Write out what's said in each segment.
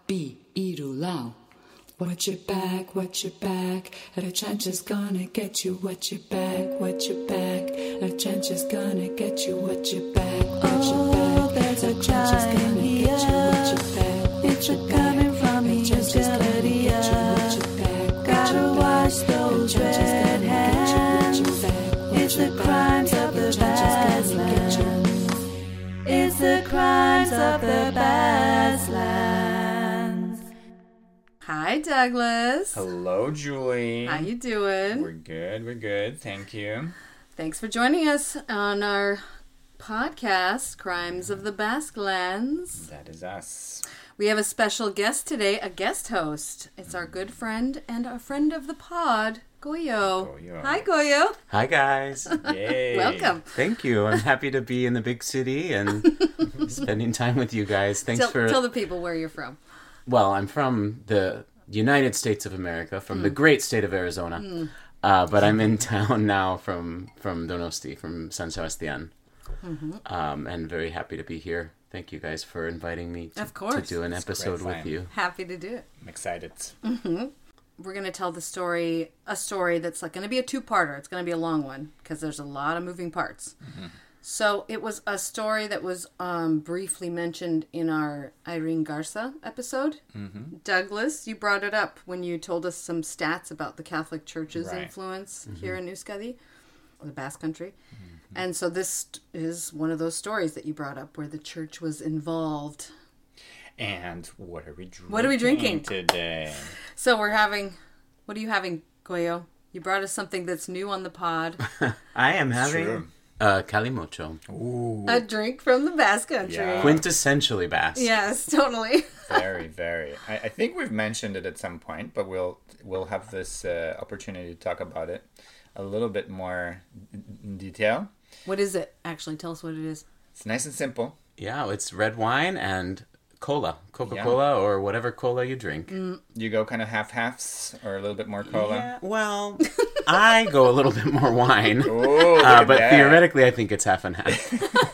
be irulau. Watch your back, the trench is gonna get you. Watch your back, the trench is gonna get you. Watch your back, Oh, there's a giant here. It's a coming from the utility. Gotta wash those red hands. It's the crimes of the Badlands. It's the crimes of the Badlands. Hi, Douglas. Hello, Julie. How you doing? We're good. Thank you. Thanks for joining us on our podcast, Crimes of the Basquelands. That is us. We have a special guest today, a guest host. It's our good friend and a friend of the pod, Goyo. Hi, Goyo. Hi, guys. Yay. Welcome. Thank you. I'm happy to be in the big city and spending time with you guys. Thanks Tell the people where you're from. Well, I'm from the United States of America, from the great state of Arizona. But I'm in town now from Donosti, from San Sebastián. And very happy to be here. Thank you guys for inviting me to do an episode with you. Happy to do it. I'm excited. We're going to tell a story that's like going to be a two-parter. It's going to be a long one because there's a lot of moving parts. So it was a story that was briefly mentioned in our Irene Garza episode. Douglas, you brought it up when you told us some stats about the Catholic Church's influence here in Euskadi, the Basque Country. And so this is one of those stories that you brought up where the church was involved. And what are we drinking? What are we drinking today? So what are you having, Goyo? You brought us something that's new on the pod. I am having Calimocho. Ooh. A drink from the Basque Country. Yeah. Quintessentially Basque. Yes, totally. Very, very. I think we've mentioned it at some point, but we'll have this opportunity to talk about it a little bit more in detail. What is it? Actually, tell us what it is. It's nice and simple. Yeah, it's red wine and Coca-Cola or whatever cola you drink. You go kind of half-halves or a little bit more cola? Yeah, well, I go a little bit more wine. Ooh, but theoretically, I think it's half and half.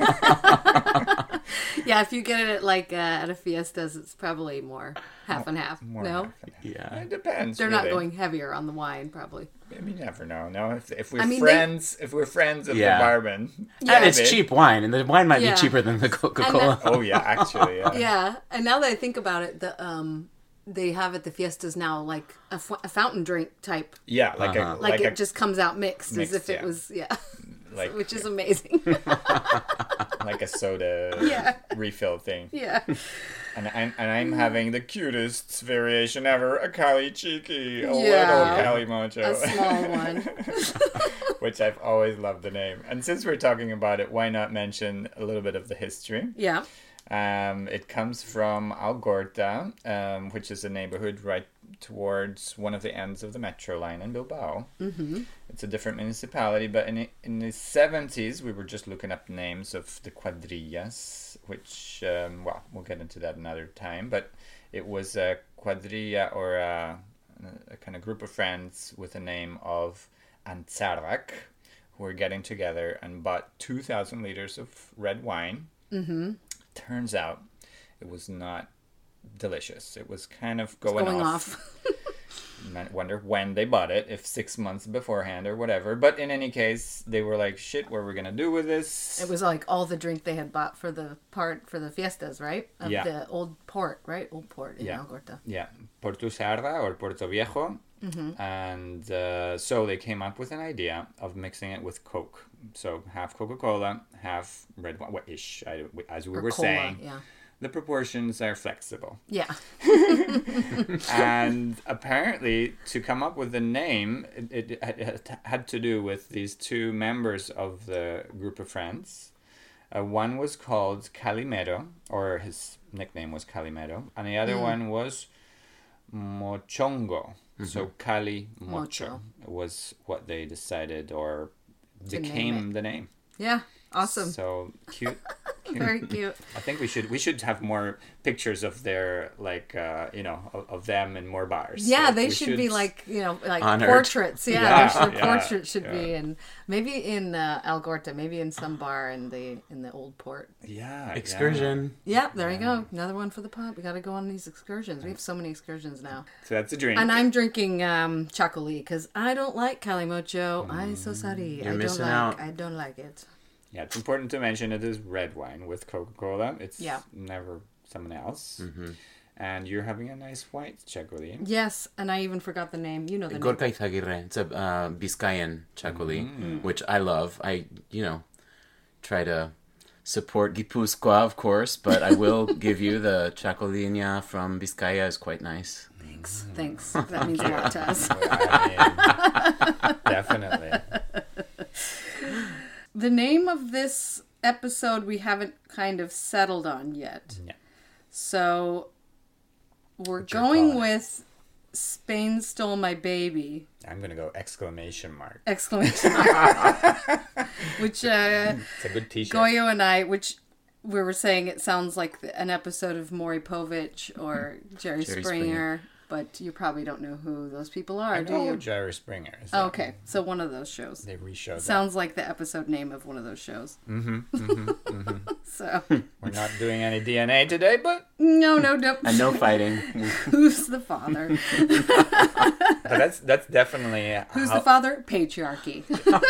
Yeah, if you get it at a Fiestas, it's probably more half and half. More No? half and half. Yeah. It depends. They're really. not going heavier on the wine, probably. I mean, you never know. No, if we're I mean, friends, if we're friends of the barman, And it's cheap wine, and the wine might Yeah. be cheaper than the Coca-Cola. Oh yeah, actually, yeah. Yeah, and now that I think about it, they have at the Fiestas now like a fountain drink type. Yeah, Like it just comes out mixed as if it was, which is amazing. like a soda refill thing. Yeah. And I'm having the cutest variation ever, a Cali Cheeky, a little Yeah. Cali Mocho. A small one. Which I've always loved the name. And since we're talking about it, why not mention a little bit of the history? Yeah. It comes from Algorta, which is a neighborhood right towards one of the ends of the metro line in Bilbao. It's a different municipality, but in the 70s, we were just looking up names of the cuadrillas, which, we'll get into that another time, but it was a cuadrilla or a kind of group of friends with the name of Antzarrak, who were getting together and bought 2,000 liters of red wine. Turns out it was not delicious. It was kind of going off. I wonder when they bought it, if 6 months beforehand or whatever. But in any case, they were like, shit, what are we going to do with this? It was like all the drink they had bought for the Fiestas, right? Of the old port, right? Old port in Algorta. Yeah, Porto Sarda or Porto Viejo. And so they came up with an idea of mixing it with Coke. So half Coca-Cola, half red wine, ish, as we were cola, saying. Yeah. The proportions are flexible. Yeah. And apparently, to come up with the name, it had to do with these two members of the group of friends. One was called Calimero, or his nickname was Calimero, and the other one was Mochongo. So Cali Mocho was what they decided or became the name. Yeah. Awesome. So cute Very cute. I think we should have more pictures of their of them in more bars. Yeah, Like, they we should be like Honored. portraits. Yeah, Yeah, their portraits should be in maybe in Algorta, maybe in some bar in the old port. yeah Excursion. Yeah, there you go. Another one for the pod. We got to go on these excursions. We have so many excursions now. So that's a drink. And I'm drinking Chacoli because I don't like Calimocho. I'm so sorry. You're missing out. I don't like it. Yeah, it's important to mention it is red wine with Coca-Cola. It's Yeah. never someone else. And you're having a nice white Chacoli. Yes, and I even forgot the name. You know the name. Gorka Itaguirre. It's a Biscayan Chacoli, which I love. I, try to support Gipuzkoa, of course, but I will give you the Chacolinha from Biscaya is quite nice. Thanks. That means a lot to us. I mean, definitely. The name of this episode we haven't kind of settled on yet. Yeah. So we're What you're going calling it. with Spain Stole My Baby! I'm going to go exclamation mark. Exclamation mark. Which It's a good t-shirt. Goyo and I, which we were saying it sounds like an episode of Maury Povich or Jerry Jerry Springer, but you probably don't know who those people are, I do know you? Jerry Springer. is. Oh, okay, so one of those shows. They reshowed that. Sounds like the episode name of one of those shows. So, We're not doing any DNA today, but no. And no fighting. Who's the father? that's definitely Who's how, the father? Patriarchy.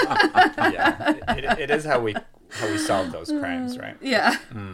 Yeah, it is how we solve those crimes, right? Yeah.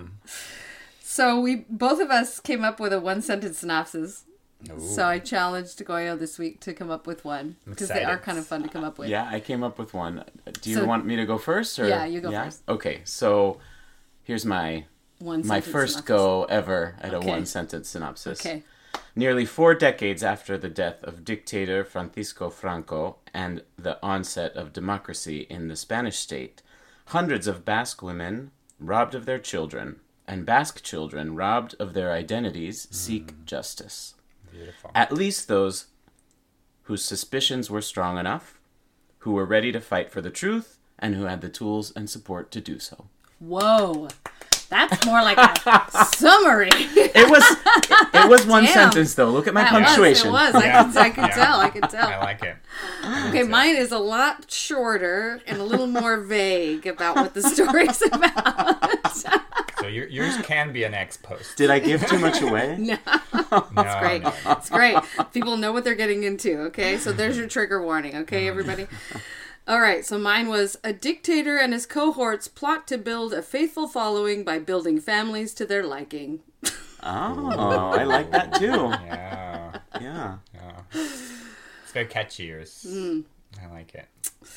So both of us came up with a one-sentence synopsis. Ooh. So I challenged Goyo this week to come up with one because they are excited. kind of fun to come up with. Yeah, I came up with one. Do you So- want me to go first? Or? Yeah, you go first. Okay, so here's my One-sentence first synopsis. go ever at Okay. a one-sentence synopsis. Okay. Nearly 4 decades after the death of dictator Francisco Franco and the onset of democracy in the Spanish state, hundreds of Basque women robbed of their children and Basque children robbed of their identities seek justice. Beautiful. At least those whose suspicions were strong enough, who were ready to fight for the truth, and who had the tools and support to do so. Whoa. That's more like a summary. It was one Damn. sentence though. Look at my That punctuation. It was. Yeah. I could tell. I could tell. I like it. Okay, mine is a lot shorter and a little more vague about what the story's about. So yours can be an ex post. Did I give too much away? No, It's great. no. It's great. People know what they're getting into, okay? So there's your trigger warning, okay, everybody? All right, so mine was a dictator and his cohorts plot to build a faithful following by building families to their liking. Oh, I like that too. Yeah, Yeah. it's very catchy. Yours. I like it.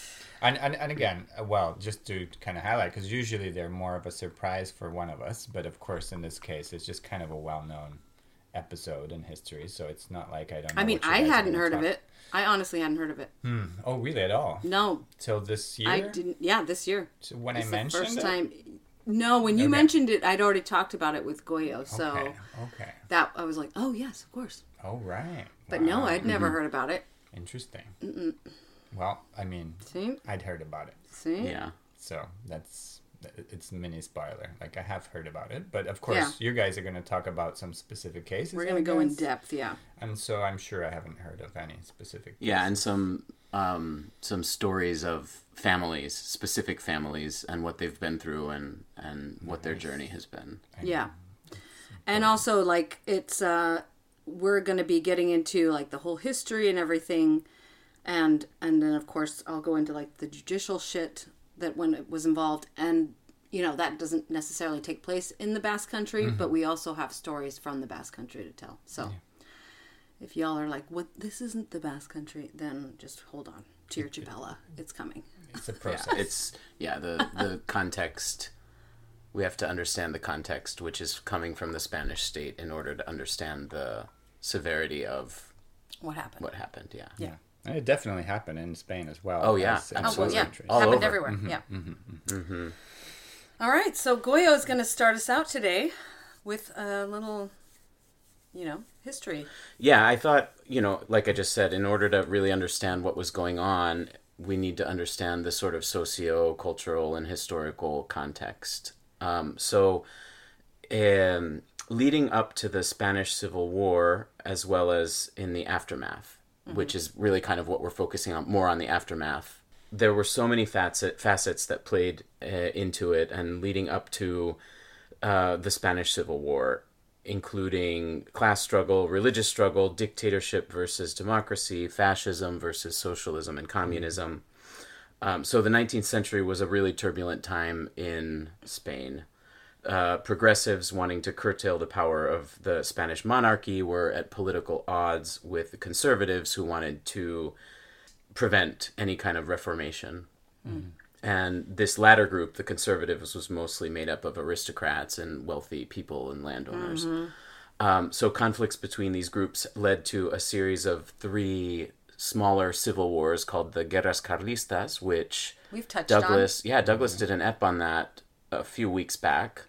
And again, well, just to kind of highlight, because usually they're more of a surprise for one of us, but of course in this case, it's just kind of a well-known episode in history, so it's not like I don't know. I mean, what you I guys are hadn't gonna heard of talk- it. I honestly hadn't heard of it. Oh, really? At all? No, Till this year? I didn't. Yeah, this year. So when It's I the mentioned first it? time. No, when you Okay. mentioned it, I'd already talked about it with Goyo, so Okay. that I was like, oh yes, of course. Oh, right. But Wow. no, I'd never heard about it. Interesting. Well, I mean, See, I'd heard about it, see. Yeah. so it's a mini spoiler. Like I have heard about it, but of course Yeah. you guys are going to talk about some specific cases. We're I gonna go in guess. depth, yeah. And so I'm sure I haven't heard of any specific. Yeah, and some stories of families, specific families, and what they've been through and what their journey has been. Yeah. And also like it's we're going to be getting into like the whole history and everything and then of course I'll go into like the judicial shit that when it was involved and you know that doesn't necessarily take place in the Basque Country, but we also have stories from the Basque Country to tell. So if y'all are like, what, this isn't the Basque Country, then just hold on to your chipella. It's coming. It's a process. It's the context. We have to understand the context, which is coming from the Spanish state, in order to understand the severity of What happened? what happened. Yeah. Yeah. And it definitely happened in Spain as well. Oh, yeah, as in Oh, well, absolutely. yeah. countries. All Happened over. everywhere. Yeah. All right. So Goyo is going to start us out today with a little, history. Yeah, I thought, like I just said, in order to really understand what was going on, we need to understand the sort of socio-cultural and historical context So leading up to the Spanish Civil War, as well as in the aftermath, which is really kind of what we're focusing on, more on the aftermath, there were so many facets that played into it, and leading up to the Spanish Civil War, including class struggle, religious struggle, dictatorship versus democracy, fascism versus socialism and communism. So the 19th century was a really turbulent time in Spain. Progressives wanting to curtail the power of the Spanish monarchy were at political odds with the conservatives who wanted to prevent any kind of reformation. And this latter group, the conservatives, was mostly made up of aristocrats and wealthy people and landowners. So conflicts between these groups led to a series of 3 smaller civil wars called the Guerras Carlistas, which We've touched Douglas did an ep on that a few weeks back.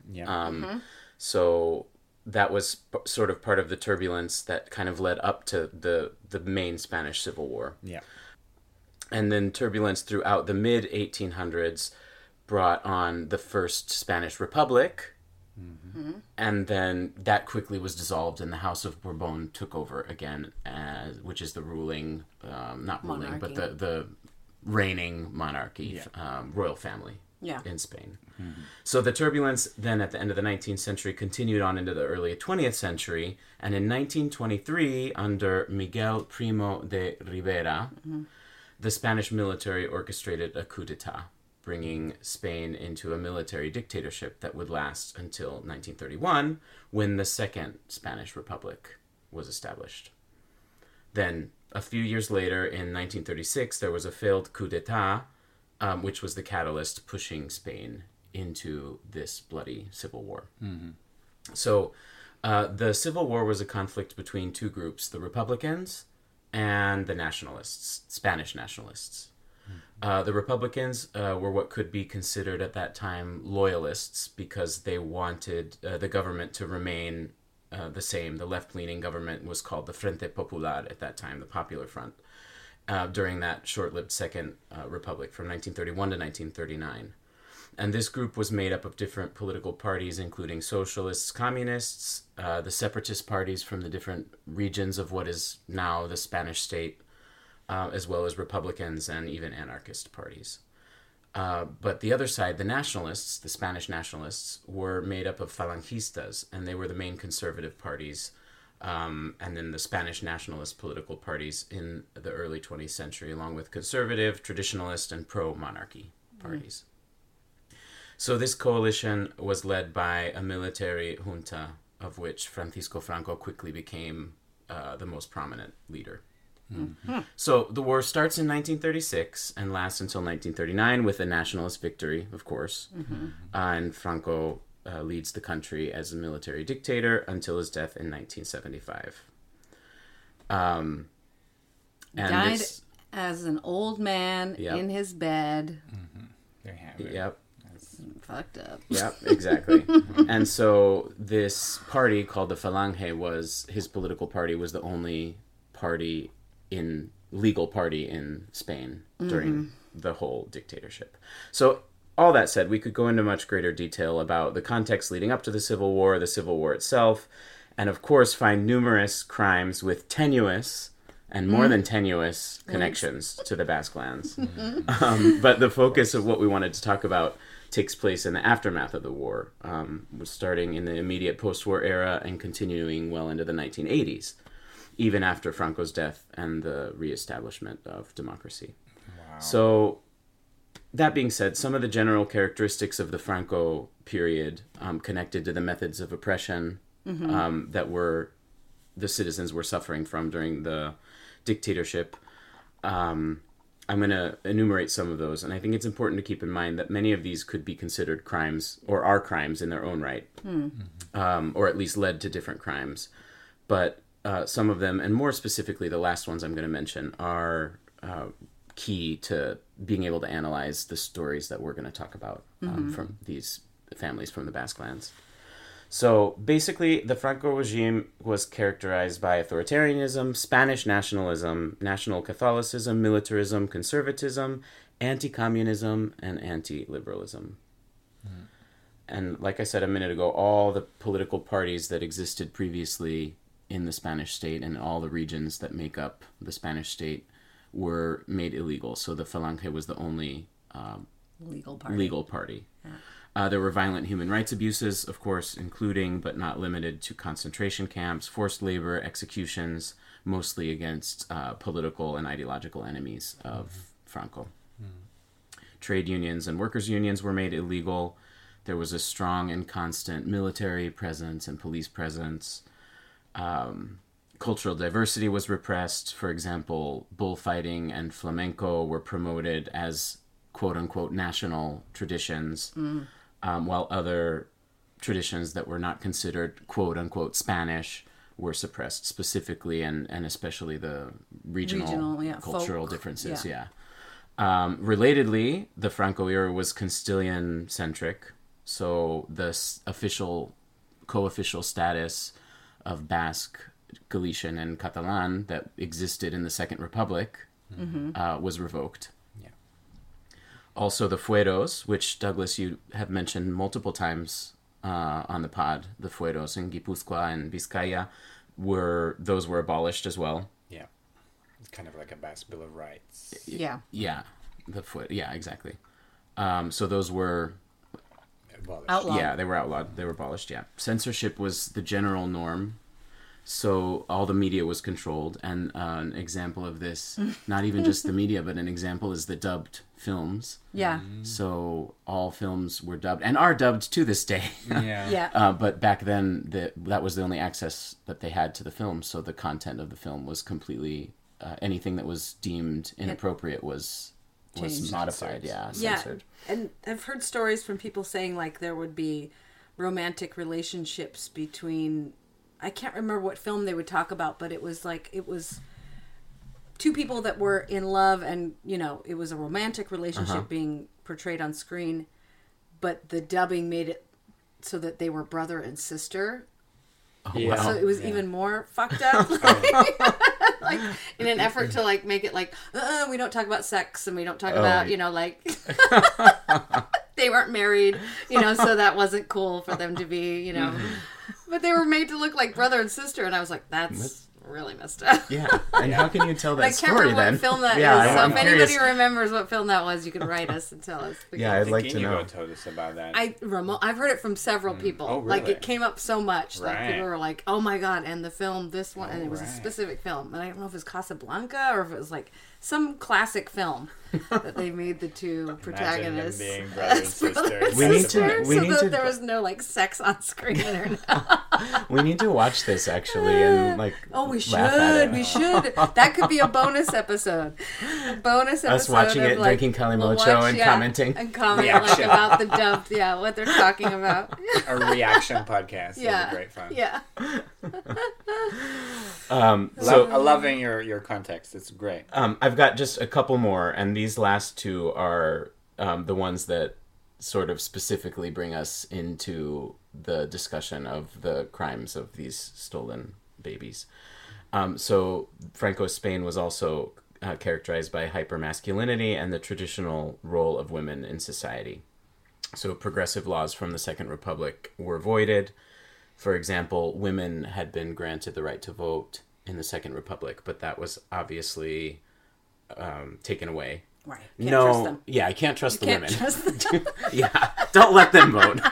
So that was sort of part of the turbulence that kind of led up to the main Spanish Civil War. Yeah. And then turbulence throughout the mid-1800s brought on the First Spanish Republic, and then that quickly was dissolved, and the House of Bourbon took over again, which is the ruling, not ruling, but the reigning monarchy, royal family in Spain. So the turbulence then at the end of the 19th century continued on into the early 20th century, and in 1923, under Miguel Primo de Rivera, the Spanish military orchestrated a coup d'etat, bringing Spain into a military dictatorship that would last until 1931, when the Second Spanish Republic was established. Then, a few years later, in 1936, there was a failed coup d'etat, which was the catalyst pushing Spain into this bloody civil war. So, the Civil War was a conflict between 2 groups, the Republicans and the nationalists, Spanish nationalists. The Republicans were what could be considered at that time loyalists, because they wanted the government to remain the same. The left-leaning government was called the Frente Popular at that time, the Popular Front, during that short-lived Second Republic from 1931 to 1939. And this group was made up of different political parties, including socialists, communists, the separatist parties from the different regions of what is now the Spanish state, as well as Republicans and even anarchist parties. But the other side, the nationalists, the Spanish nationalists, were made up of Falangistas, and they were the main conservative parties, and then the Spanish nationalist political parties in the early 20th century, along with conservative, traditionalist, and pro-monarchy parties. So this coalition was led by a military junta, of which Francisco Franco quickly became the most prominent leader. So the war starts in 1936 and lasts until 1939 with a nationalist victory, of course. And Franco leads the country as a military dictator until his death in 1975. And died as an old man in his bed. There you have it. Yep. Fucked up. Yep, exactly. And so this party called the Falange was, his political party was the only legal party in Spain during the whole dictatorship. So all that said, we could go into much greater detail about the context leading up to the Civil War itself, and of course find numerous crimes with tenuous and more than tenuous connections to the Basque lands. But the focus of what we wanted to talk about takes place in the aftermath of the war, starting in the immediate post-war era and continuing well into the 1980s, even after Franco's death and the reestablishment of democracy. Wow. So, that being said, some of the general characteristics of the Franco period connected to the methods of oppression that the citizens were suffering from during the dictatorship. I'm going to enumerate some of those, and I think it's important to keep in mind that many of these could be considered crimes, or are crimes in their own right, or at least led to different crimes. But some of them, and more specifically the last ones I'm going to mention, are key to being able to analyze the stories that we're going to talk about from these families from the Basque lands. So basically, the Franco regime was characterized by authoritarianism, Spanish nationalism, national Catholicism, militarism, conservatism, anti-communism, and anti-liberalism. and like I said a minute ago, all the political parties that existed previously in the Spanish state and all the regions that make up the Spanish state were made illegal. So the Falange was the only legal party. There were violent human rights abuses, of course, including but not limited to concentration camps, forced labor, executions, mostly against political and ideological enemies of Franco. Trade unions and workers' unions were made illegal. There was a strong and constant military presence and police presence. Cultural diversity was repressed. For example, bullfighting and flamenco were promoted as quote-unquote national traditions, while other traditions that were not considered quote-unquote Spanish were suppressed, specifically and especially the regional cultural folk. differences. Relatedly, the Franco era was Castilian-centric, so the co-official status of Basque, Galician, and Catalan that existed in the Second Republic was revoked. Yeah. Also, the fueros, which Douglas, you have mentioned multiple times on the pod, the fueros in Guipúzcoa and Vizcaya, were abolished as well. Yeah. It's kind of like a Basque Bill of Rights. Yeah. Yeah, exactly. So those were Outlawed. Yeah, they were outlawed. They were abolished, yeah. Censorship was the general norm. So all the media was controlled. And an example of this, not even just the media, but an example is the dubbed films. Yeah. So all films were dubbed and are dubbed to this day. Yeah. But back then, that was the only access that they had to the film. So the content of the film was completely... anything that was deemed inappropriate was Changed. modified, censored. And I've heard stories from people saying like there would be romantic relationships between, I can't remember what film they would talk about, but it was two people that were in love and, it was a romantic relationship being portrayed on screen, but the dubbing made it so that they were brother and sister. Yeah. So it was even more fucked up. Like in an effort to like make it like we don't talk about sex and we don't talk about like they weren't married, so that wasn't cool for them to be, but they were made to look like brother and sister, and I was like, that's really messed up. Yeah, and how can you tell that I can't story remember then? what film that Yeah, is. So I'm if anybody curious. remembers what film that was, you can write us and tell us. Yeah, I'd like to Inigo know. told us about that. I've heard it from several people. Oh, Like really? it came up so much that Right. people were like, "Oh my god!" And the film, this one, and it was a right. specific film, and I don't know if it was Casablanca or if it was like some classic film that they made the two protagonists Imagine them being brother and as brother sister. and We need sister, to- we so need that to- there was no like sex on screen or We need to watch this actually and like. Oh, we laugh at should. it. We should. That could be a bonus episode. A bonus episode. Us watching of, it, like, drinking we'll Calimocho and commenting. And comment like Reaction. about the dubbed, what they're talking about. A reaction podcast. Yeah. It'll be great fun. Yeah. Loving your context. It's great. I've got just a couple more, and these last two are the ones that sort of specifically bring us into the discussion of the crimes of these stolen babies. So Franco's Spain was also characterized by hypermasculinity and the traditional role of women in society. So progressive laws from the Second Republic were voided. For example, women had been granted the right to vote in the Second Republic, but that was obviously taken away. Right. Can't trust them. Yeah, I can't trust the Can't women. trust them. Yeah, don't let them vote.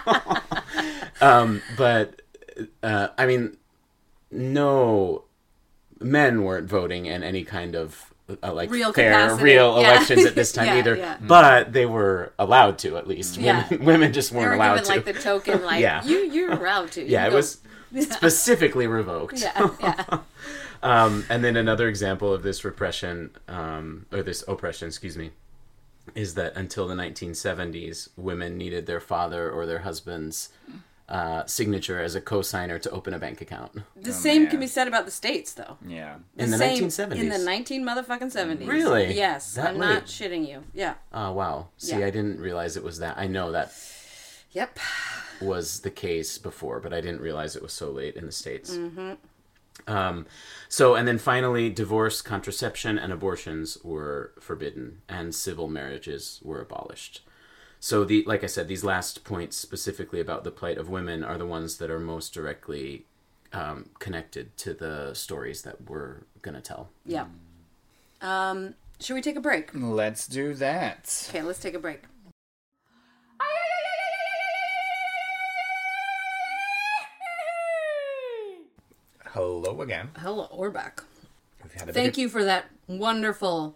But I mean, no, men weren't voting in any kind of like Real fair, capacity. real Yeah. elections at this time Yeah, either. yeah. But they were allowed to, at least. Yeah. Women just They weren't were allowed given to. like the token, like Yeah. you're allowed to. You Yeah, can it go. was specifically revoked. Yeah. And then another example of this repression, or this oppression, excuse me, is that until the 1970s, women needed their father or their husband's signature as a co-signer to open a bank account. The same man. can be said about the States, though. Yeah. In the same- 1970s? In the 1970s. Really? Yes. That I'm late? not shitting you. Yeah. Oh, wow. See, Yeah. I didn't realize it was that. I know that Yep. was the case before, but I didn't realize it was so late in the States. And then finally, divorce, contraception, and abortions were forbidden, and civil marriages were abolished. So like I said, these last points specifically about the plight of women are the ones that are most directly connected to the stories that we're going to tell. Yeah. Should we take a break? Let's do that. Okay, let's take a break. Hello again. Hello, we're back. We've had a Thank bit you for that wonderful,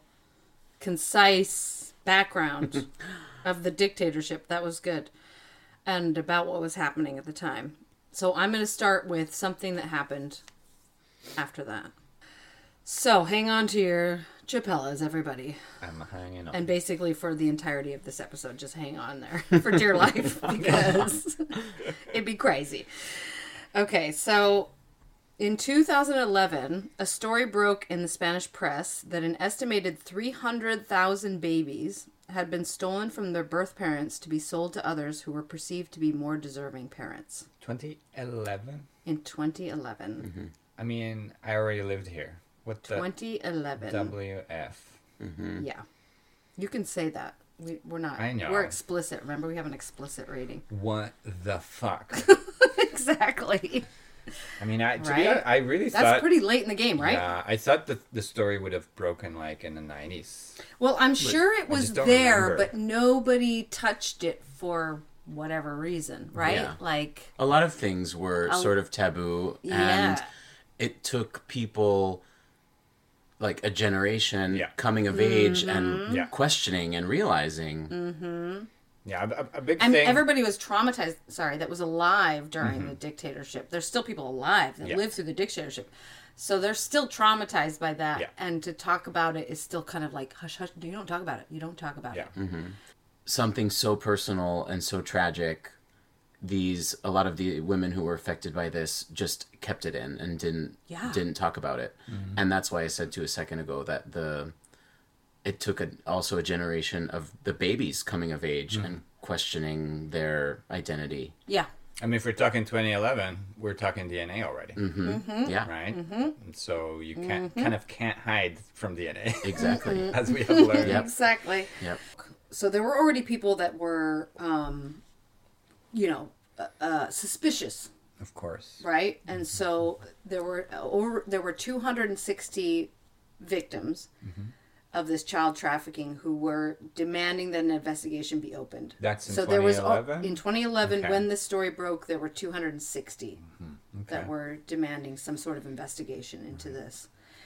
concise background of the dictatorship. That was good. And about what was happening at the time. So I'm going to start with something that happened after that. So hang on to your chapellas, everybody. I'm hanging on. And basically for the entirety of this episode, just hang on there for dear life because it'd be crazy. Okay, so in 2011, a story broke in the Spanish press that an estimated 300,000 babies had been stolen from their birth parents to be sold to others who were perceived to be more deserving parents. 2011? In 2011. Mm-hmm. I mean, I already lived here. What the 2011. WF? Yeah. You can say that. We're not. I know. We're explicit. Remember, we have an explicit rating. What the fuck? Exactly. I mean, to be Right? honest, I really That's thought... pretty late in the game, right? Yeah, I thought that the story would have broken, like, in the 90s. Well, I'm sure it was just don't there, remember. but nobody touched it for whatever reason, right? Yeah. Like, A lot of things were sort of taboo, and Yeah. it took people like a generation Yeah. coming of Mm-hmm. age and Yeah. questioning and realizing. Yeah, a big and thing... everybody was traumatized. Sorry, that was alive during the dictatorship. There's still people alive that Yeah. lived through the dictatorship. So they're still traumatized by that. Yeah. And to talk about it is still kind of like, hush, hush, you don't talk about it. You don't talk about Yeah. it. Something so personal and so tragic, a lot of the women who were affected by this just kept it in and didn't talk about it. And that's why I said to a second ago that it took also a generation of the babies coming of age and questioning their identity. Yeah. I mean, if we're talking 2011, we're talking DNA already, Yeah, right? And so you can't hide from DNA, exactly. as we have learned. Yep. Exactly. Yep. So there were already people that were, suspicious, Of course. right? And so there were 260 victims of this child trafficking who were demanding that an investigation be opened. That's in so there was 2011? in 2011 Okay. when this story broke, there were 260 that Okay. were demanding some sort of investigation into this.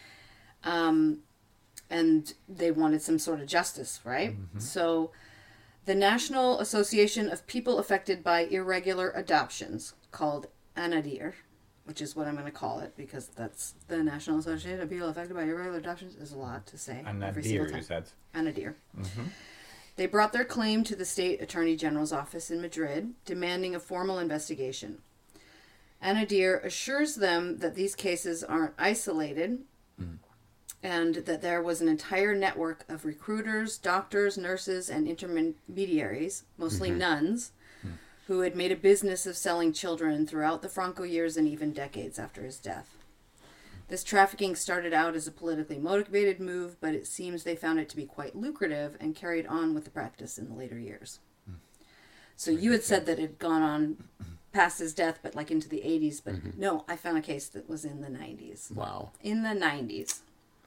And they wanted some sort of justice, right? So the National Association of People Affected by Irregular Adoptions, called ANADIR, which is what I'm going to call it because that's the National Association of People Affected by Irregular Adoptions, is a lot to say And every that single deer, time. you said. ANADIR. They brought their claim to the State Attorney General's office in Madrid, demanding a formal investigation. ANADIR assures them that these cases aren't isolated and that there was an entire network of recruiters, doctors, nurses, and intermediaries, mostly nuns, who had made a business of selling children throughout the Franco years and even decades after his death. This trafficking started out as a politically motivated move, but it seems they found it to be quite lucrative and carried on with the practice in the later years. So you had said that it had gone on past his death, but like into the 80s. But no, I found a case that was in the 90s. Wow. In the 90s.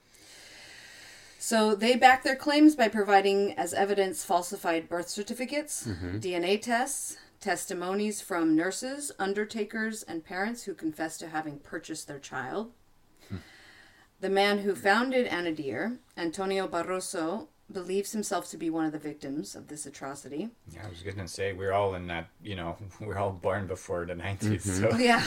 So they backed their claims by providing as evidence falsified birth certificates, DNA tests, testimonies from nurses, undertakers, and parents who confessed to having purchased their child. The man who founded ANADIR, Antonio Barroso, believes himself to be one of the victims of this atrocity. Yeah, I was going to say, we're all in that, we're all born before the 90s. So. Yeah.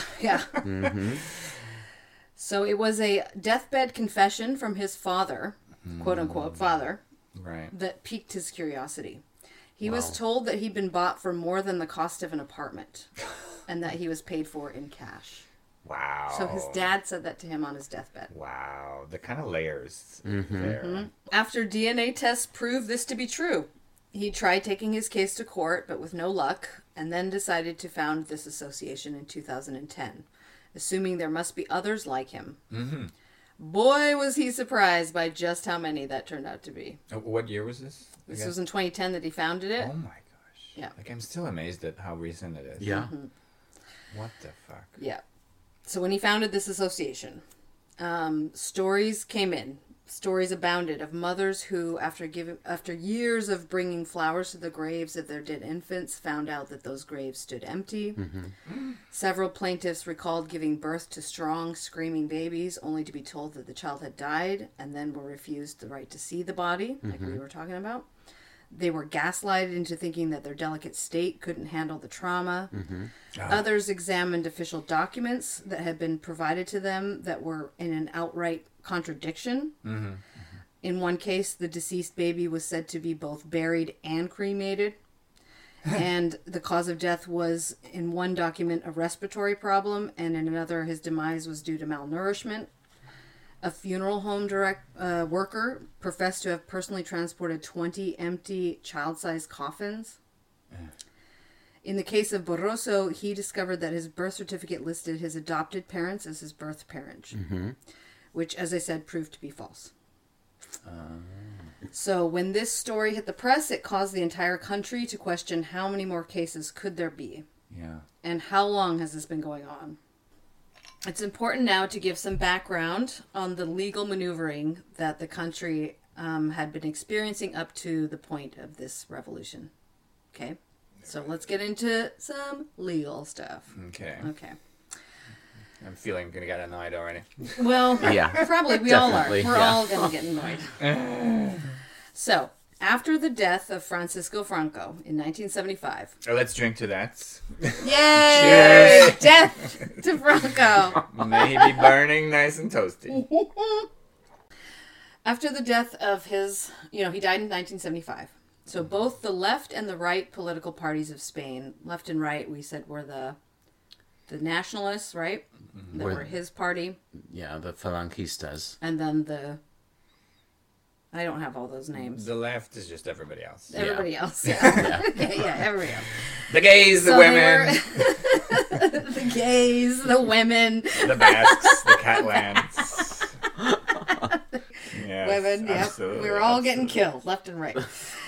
So it was a deathbed confession from his father, quote unquote father, Right. that piqued his curiosity. He was told that he'd been bought for more than the cost of an apartment and that he was paid for in cash. Wow. So his dad said that to him on his deathbed. Wow. The kind of layers there. After DNA tests proved this to be true, he tried taking his case to court, but with no luck, and then decided to found this association in 2010, assuming there must be others like him. Boy, was he surprised by just how many that turned out to be. What year was this? This was in 2010 that he founded it. Oh my gosh. Yeah. Like, I'm still amazed at how recent it is. Yeah. What the fuck? Yeah. So when he founded this association, stories came in. Stories abounded of mothers who, after years of bringing flowers to the graves of their dead infants, found out that those graves stood empty. Several plaintiffs recalled giving birth to strong, screaming babies, only to be told that the child had died, and then were refused the right to see the body, like we were talking about. They were gaslighted into thinking that their delicate state couldn't handle the trauma. Others examined official documents that had been provided to them that were in an outright contradiction. In one case, the deceased baby was said to be both buried and cremated. And the cause of death was, in one document, a respiratory problem, and in another, his demise was due to malnourishment. A funeral home worker professed to have personally transported 20 empty child-sized coffins. In the case of Barroso, he discovered that his birth certificate listed his adopted parents as his birth parents, which, as I said, proved to be false. So when this story hit the press, it caused the entire country to question how many more cases could there be, Yeah. and how long has this been going on. It's important now to give some background on the legal maneuvering that the country had been experiencing up to the point of this revolution. Okay? So let's get into some legal stuff. Okay. Okay. I'm feeling I'm gonna get annoyed already. Well, Yeah. probably we all are. Definitely, We're yeah. all going to get annoyed. So, after the death of Francisco Franco in 1975. Let's drink to that. Yay! Death to Franco! May he be burning nice and toasty. After the death of his, he died in 1975. So both the left and the right political parties of Spain, left and right, we said were the nationalists, right? That were his party. Yeah, the Falangistas. And then I don't have all those names. The left is just everybody else. Everybody else. Yeah. Okay, yeah, everybody else. The gays, the So women, the gays, the women. the Basques, the Catalans. Yes, Women, yep. absolutely, We were all getting absolutely. killed left and right.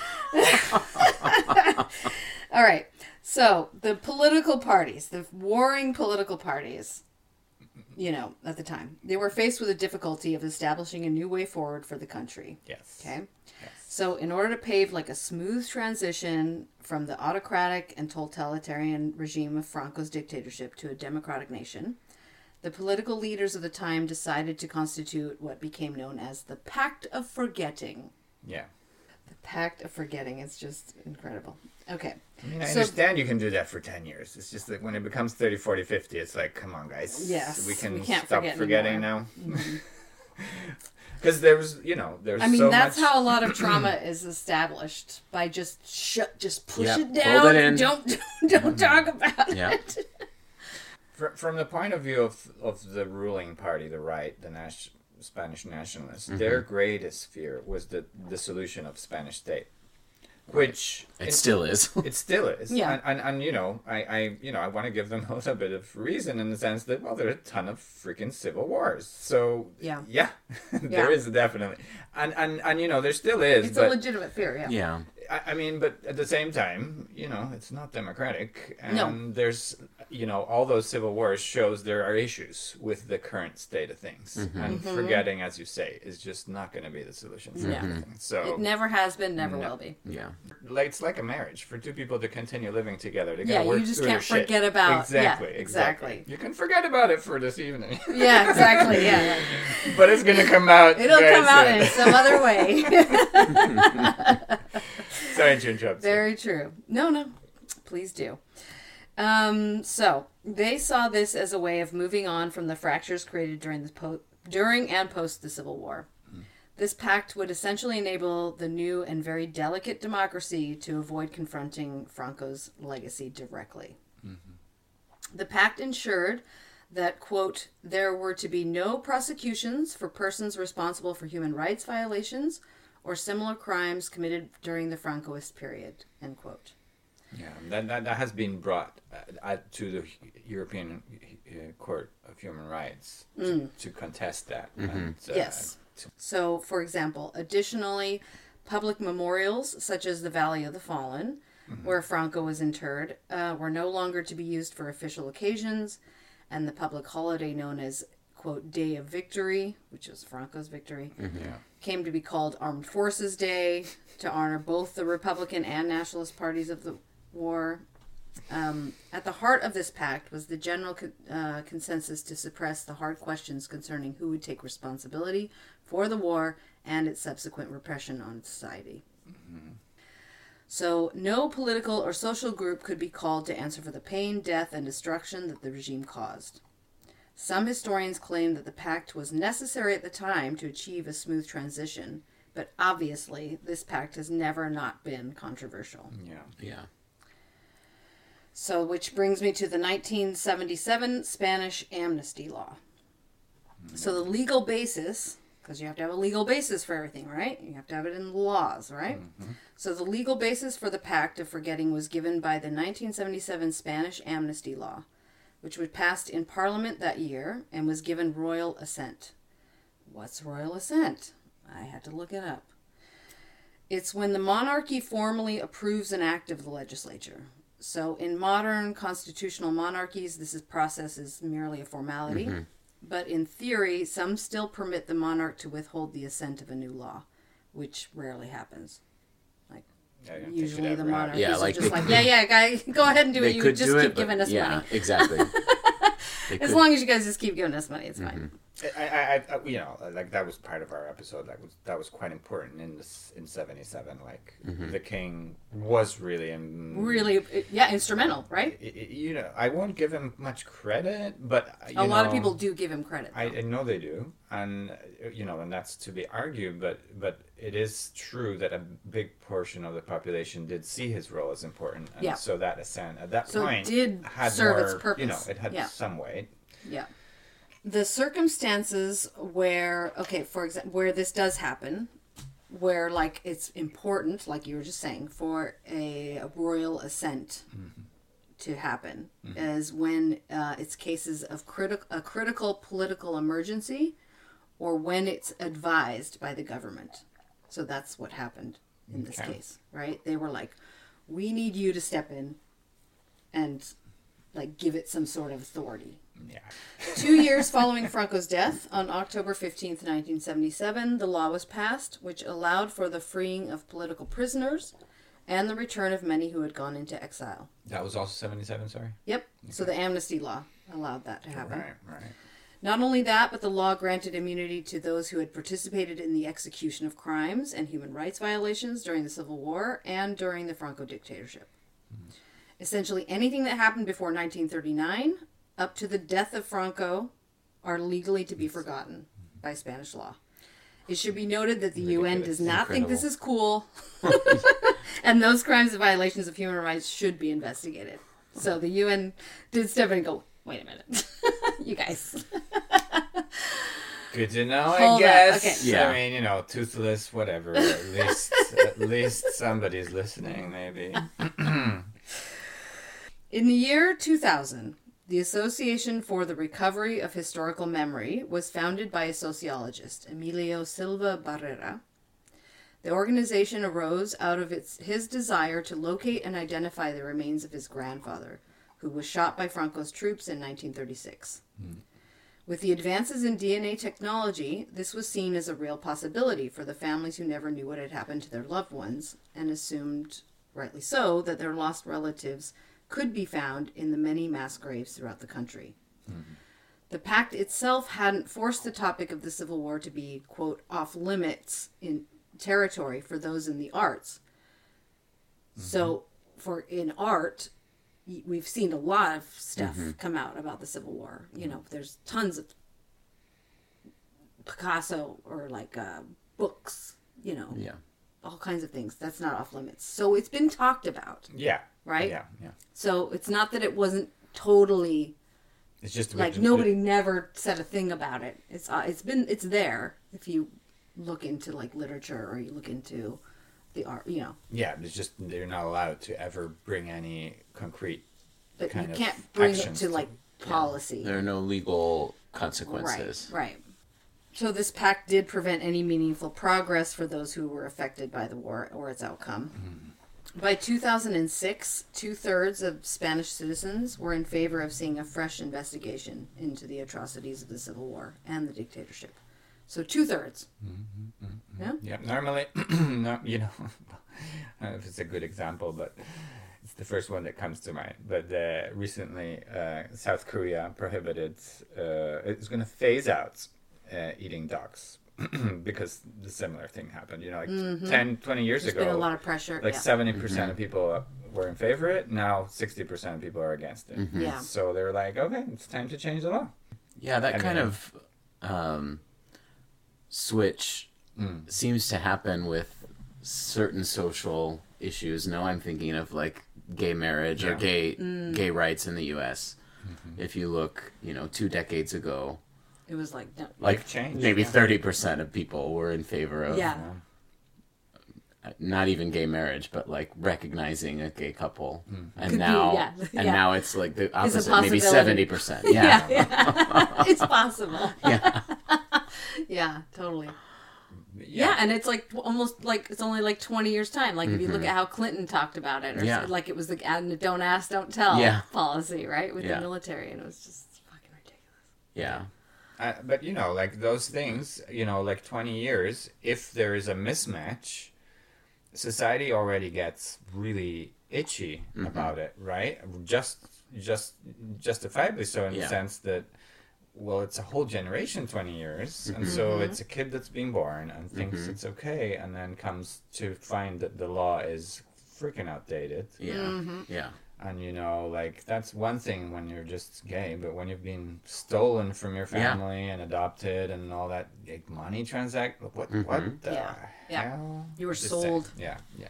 All right. So the political parties, the warring political parties, at the time, they were faced with the difficulty of establishing a new way forward for the country. Yes. Okay. Yes. So in order to pave like a smooth transition from the autocratic and totalitarian regime of Franco's dictatorship to a democratic nation, the political leaders of the time decided to constitute what became known as the Pact of Forgetting. Yeah. The Pact of Forgetting is just incredible. Okay. I mean, I So- understand you can do that for 10 years. It's just that when it becomes 30, 40, 50, it's like, come on, guys. Yes, We we can't stop forget forgetting anymore. now. Because there's I mean, so that's much... how a lot of trauma is established, by just push Yep, it hold down. it in. Don't talk about Yeah. it. From the point of view of the ruling party, the right, the Spanish nationalists, their greatest fear was the dissolution of Spanish state. Which It still is. it still is. Yeah. And I want to give them a little bit of reason in the sense that, well, there are a ton of freaking civil wars. So Yeah. there is definitely. And there still is. It's but a legitimate fear, yeah. Yeah. I mean, but at the same time, it's not democratic. And No. there's, all those civil wars shows there are issues with the current state of things. And forgetting, as you say, is just not going to be the solution for Yeah. everything. So It never has been, never will be. Yeah. it's like a marriage. For two people to continue living together, they Yeah, gotta work you just through can't their shit. forget about- Exactly, yeah, exactly. exactly. You can forget about it for this evening. Yeah, exactly, yeah. But it's going to come out. It'll very come out soon. in some other way. Sorry to interrupt. Very true. No, please do. So they saw this as a way of moving on from the fractures created during and post the Civil War. This pact would essentially enable the new and very delicate democracy to avoid confronting Franco's legacy directly. The pact ensured that, quote, there were to be no prosecutions for persons responsible for human rights violations or similar crimes committed during the Francoist period, end quote. Yeah, that has been brought to the European Court of Human Rights to contest that. And, Yes. So, for example, additionally, public memorials such as the Valley of the Fallen where Franco was interred, were no longer to be used for official occasions, and the public holiday known as, quote, Day of Victory, which was Franco's victory, came to be called Armed Forces Day to honor both the Republican and Nationalist parties of the war. At the heart of this pact was the general consensus to suppress the hard questions concerning who would take responsibility for the war and its subsequent repression on society. So no political or social group could be called to answer for the pain, death, and destruction that the regime caused. Some historians claim that the pact was necessary at the time to achieve a smooth transition, but obviously this pact has never not been controversial. Yeah. So, which brings me to the 1977 Spanish Amnesty Law. So the legal basis, because you have to have a legal basis for everything, right? You have to have it in the laws, right? So the legal basis for the Pact of Forgetting was given by the 1977 Spanish Amnesty Law, which was passed in Parliament that year and was given royal assent. What's royal assent? I had to look it up. It's when the monarchy formally approves an act of the legislature. So in modern constitutional monarchies, this process is merely a formality. But in theory, some still permit the monarch to withhold the assent of a new law, which rarely happens. Like, usually the monarchies are just like, guy, go ahead and do it. You just keep giving us money. Yeah, exactly. As long as you guys just keep giving us money, it's fine. I you know, like that was part of our episode. That was quite important in 77. Like the king was really instrumental, right? You know, I won't give him much credit, but a lot of people do give him credit. I know they do, and you know, and that's to be argued. But it is true that a big portion of the population did see his role as important, and so that assent at that point did had serve more, its purpose. You know, it had some weight. Yeah. The circumstances where, for example, where this does happen, where, like, it's important, like you were just saying, for a royal assent to happen, is when it's cases of a critical political emergency or when it's advised by the government. So that's what happened in this case, right? They were like, we need you to step in and, like, give it some sort of authority. Yeah. 2 years following Franco's death, on October 15th, 1977, the law was passed, which allowed for the freeing of political prisoners and the return of many who had gone into exile. That was also 77, sorry? Yep. Okay. So the amnesty law allowed that to happen. Right. Not only that, but the law granted immunity to those who had participated in the execution of crimes and human rights violations during the Civil War and during the Franco dictatorship. Essentially anything that happened before 1939 up to the death of Franco are legally to be forgotten by Spanish law. It should be noted that the UN does not think this is cool, and those crimes and violations of human rights should be investigated. So the UN did step in and go, wait a minute, you guys. Good to know, I guess. Okay. Yeah. I mean, you know, toothless, whatever. At least somebody's listening, maybe. In the year 2000, the Association for the Recovery of Historical Memory was founded by a sociologist, Emilio Silva Barrera. The organization arose out of his desire to locate and identify the remains of his grandfather, who was shot by Franco's troops in 1936. With the advances in DNA technology, this was seen as a real possibility for the families who never knew what had happened to their loved ones and assumed, rightly so, that their lost relatives could be found in the many mass graves throughout the country. The pact itself hadn't forced the topic of the Civil War to be, quote, off limits in territory for those in the arts. So in art, we've seen a lot of stuff come out about the Civil War. You know, there's tons of Picasso or like books, you know, all kinds of things. That's not off limits. So it's been talked about. Yeah. Right? Yeah. So it's not that it wasn't totally, It's just like, nobody never said a thing about it. It's there if you look into, like, literature or you look into the art, you know. Yeah, it's just they're not allowed to ever bring any concrete But kind you of can't bring it actions to, like, policy. There are no legal consequences. Right. So this pact did prevent any meaningful progress for those who were affected by the war or its outcome. By 2006, 2/3 of Spanish citizens were in favor of seeing a fresh investigation into the atrocities of the Civil War and the dictatorship. So 2/3. Yeah? Yeah, normally, no, you know, I don't know if it's a good example, but it's the first one that comes to mind. But recently, South Korea prohibited, it's going to phase out eating dogs because the similar thing happened, you know, like 10, 20 years There's ago. been a lot of pressure. Like yeah. 70% of people were in favor of it. Now 60% of people are against it. Yeah. So they're like, okay, it's time to change the law. Yeah, that I kind mean- of switch seems to happen with certain social issues. Now I'm thinking of like gay marriage or Yeah. gay rights in the U.S. If you look, 2 decades ago, It was like, no. like They've changed, maybe yeah. 30% of people were in favor of Yeah. not even gay marriage, but like recognizing a gay couple. And Could be, now, yeah. and Yeah. now it's like the It's a opposite, maybe possibility. 70%. Yeah, Yeah. yeah. It's possible. Yeah. Yeah, totally. Yeah, and it's like almost like it's only like 20 years time. Like if you look at how Clinton talked about it, or Yeah. like it was the don't ask, don't tell Yeah. policy, right, with Yeah. the military, and it was just fucking ridiculous. Yeah. But like those things, like 20 years, if there is a mismatch, society already gets really itchy about it, right? Just justifiably so in the Yeah. sense that, well, it's a whole generation, 20 years, and so it's a kid that's being born and thinks it's okay, and then comes to find that the law is freaking outdated. Yeah. Yeah. And like that's one thing when you're just gay, but when you've been stolen from your Yeah. family and adopted and all that like, money what the Yeah. hell? You were Just sold. saying. Yeah.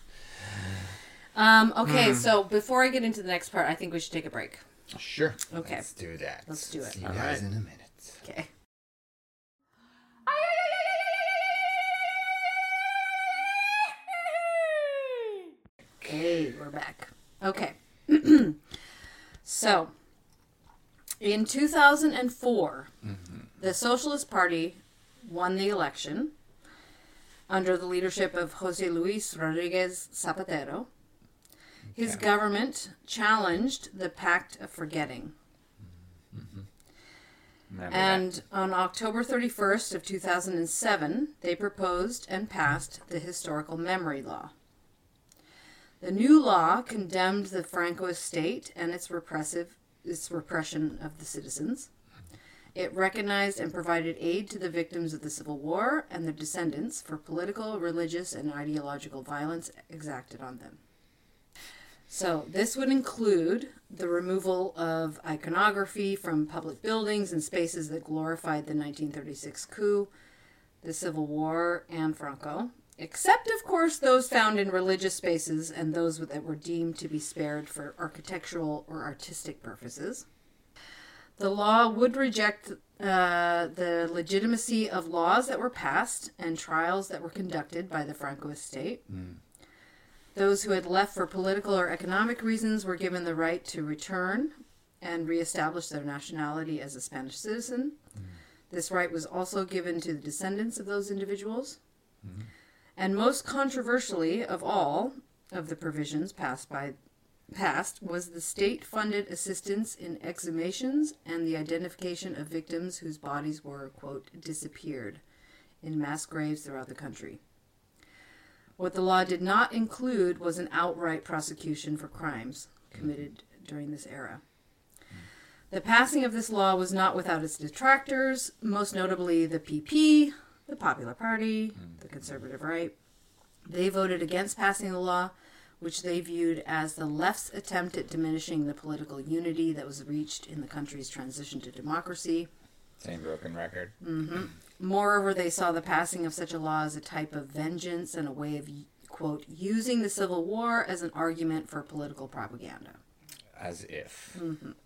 Yeah. Okay, so before I get into the next part, I think we should take a break. Sure. Okay. Let's do that. Let's do it. See you All guys right. in a minute. Okay. Okay, we're back. Okay. So, in 2004, the Socialist Party won the election under the leadership of Jose Luis Rodriguez Zapatero. His Okay. government challenged the Pact of Forgetting. Remember And on October 31st of 2007, they proposed and passed the Historical Memory Law. The new law condemned the Francoist state and its repression of the citizens. It recognized and provided aid to the victims of the Civil War and their descendants for political, religious, and ideological violence exacted on them. So this would include the removal of iconography from public buildings and spaces that glorified the 1936 coup, the Civil War, and Franco, except, of course, those found in religious spaces and those that were deemed to be spared for architectural or artistic purposes. The law would reject the legitimacy of laws that were passed and trials that were conducted by the Francoist state. Those who had left for political or economic reasons were given the right to return and reestablish their nationality as a Spanish citizen. This right was also given to the descendants of those individuals. And most controversially of all of the provisions passed was the state-funded assistance in exhumations and the identification of victims whose bodies were, quote, disappeared in mass graves throughout the country. What the law did not include was an outright prosecution for crimes committed during this era. The passing of this law was not without its detractors, most notably the PP, the Popular Party, the Conservative Right. They voted against passing the law, which they viewed as the left's attempt at diminishing the political unity that was reached in the country's transition to democracy. Same broken record. Moreover, they saw the passing of such a law as a type of vengeance and a way of, quote, using the Civil War as an argument for political propaganda. As if.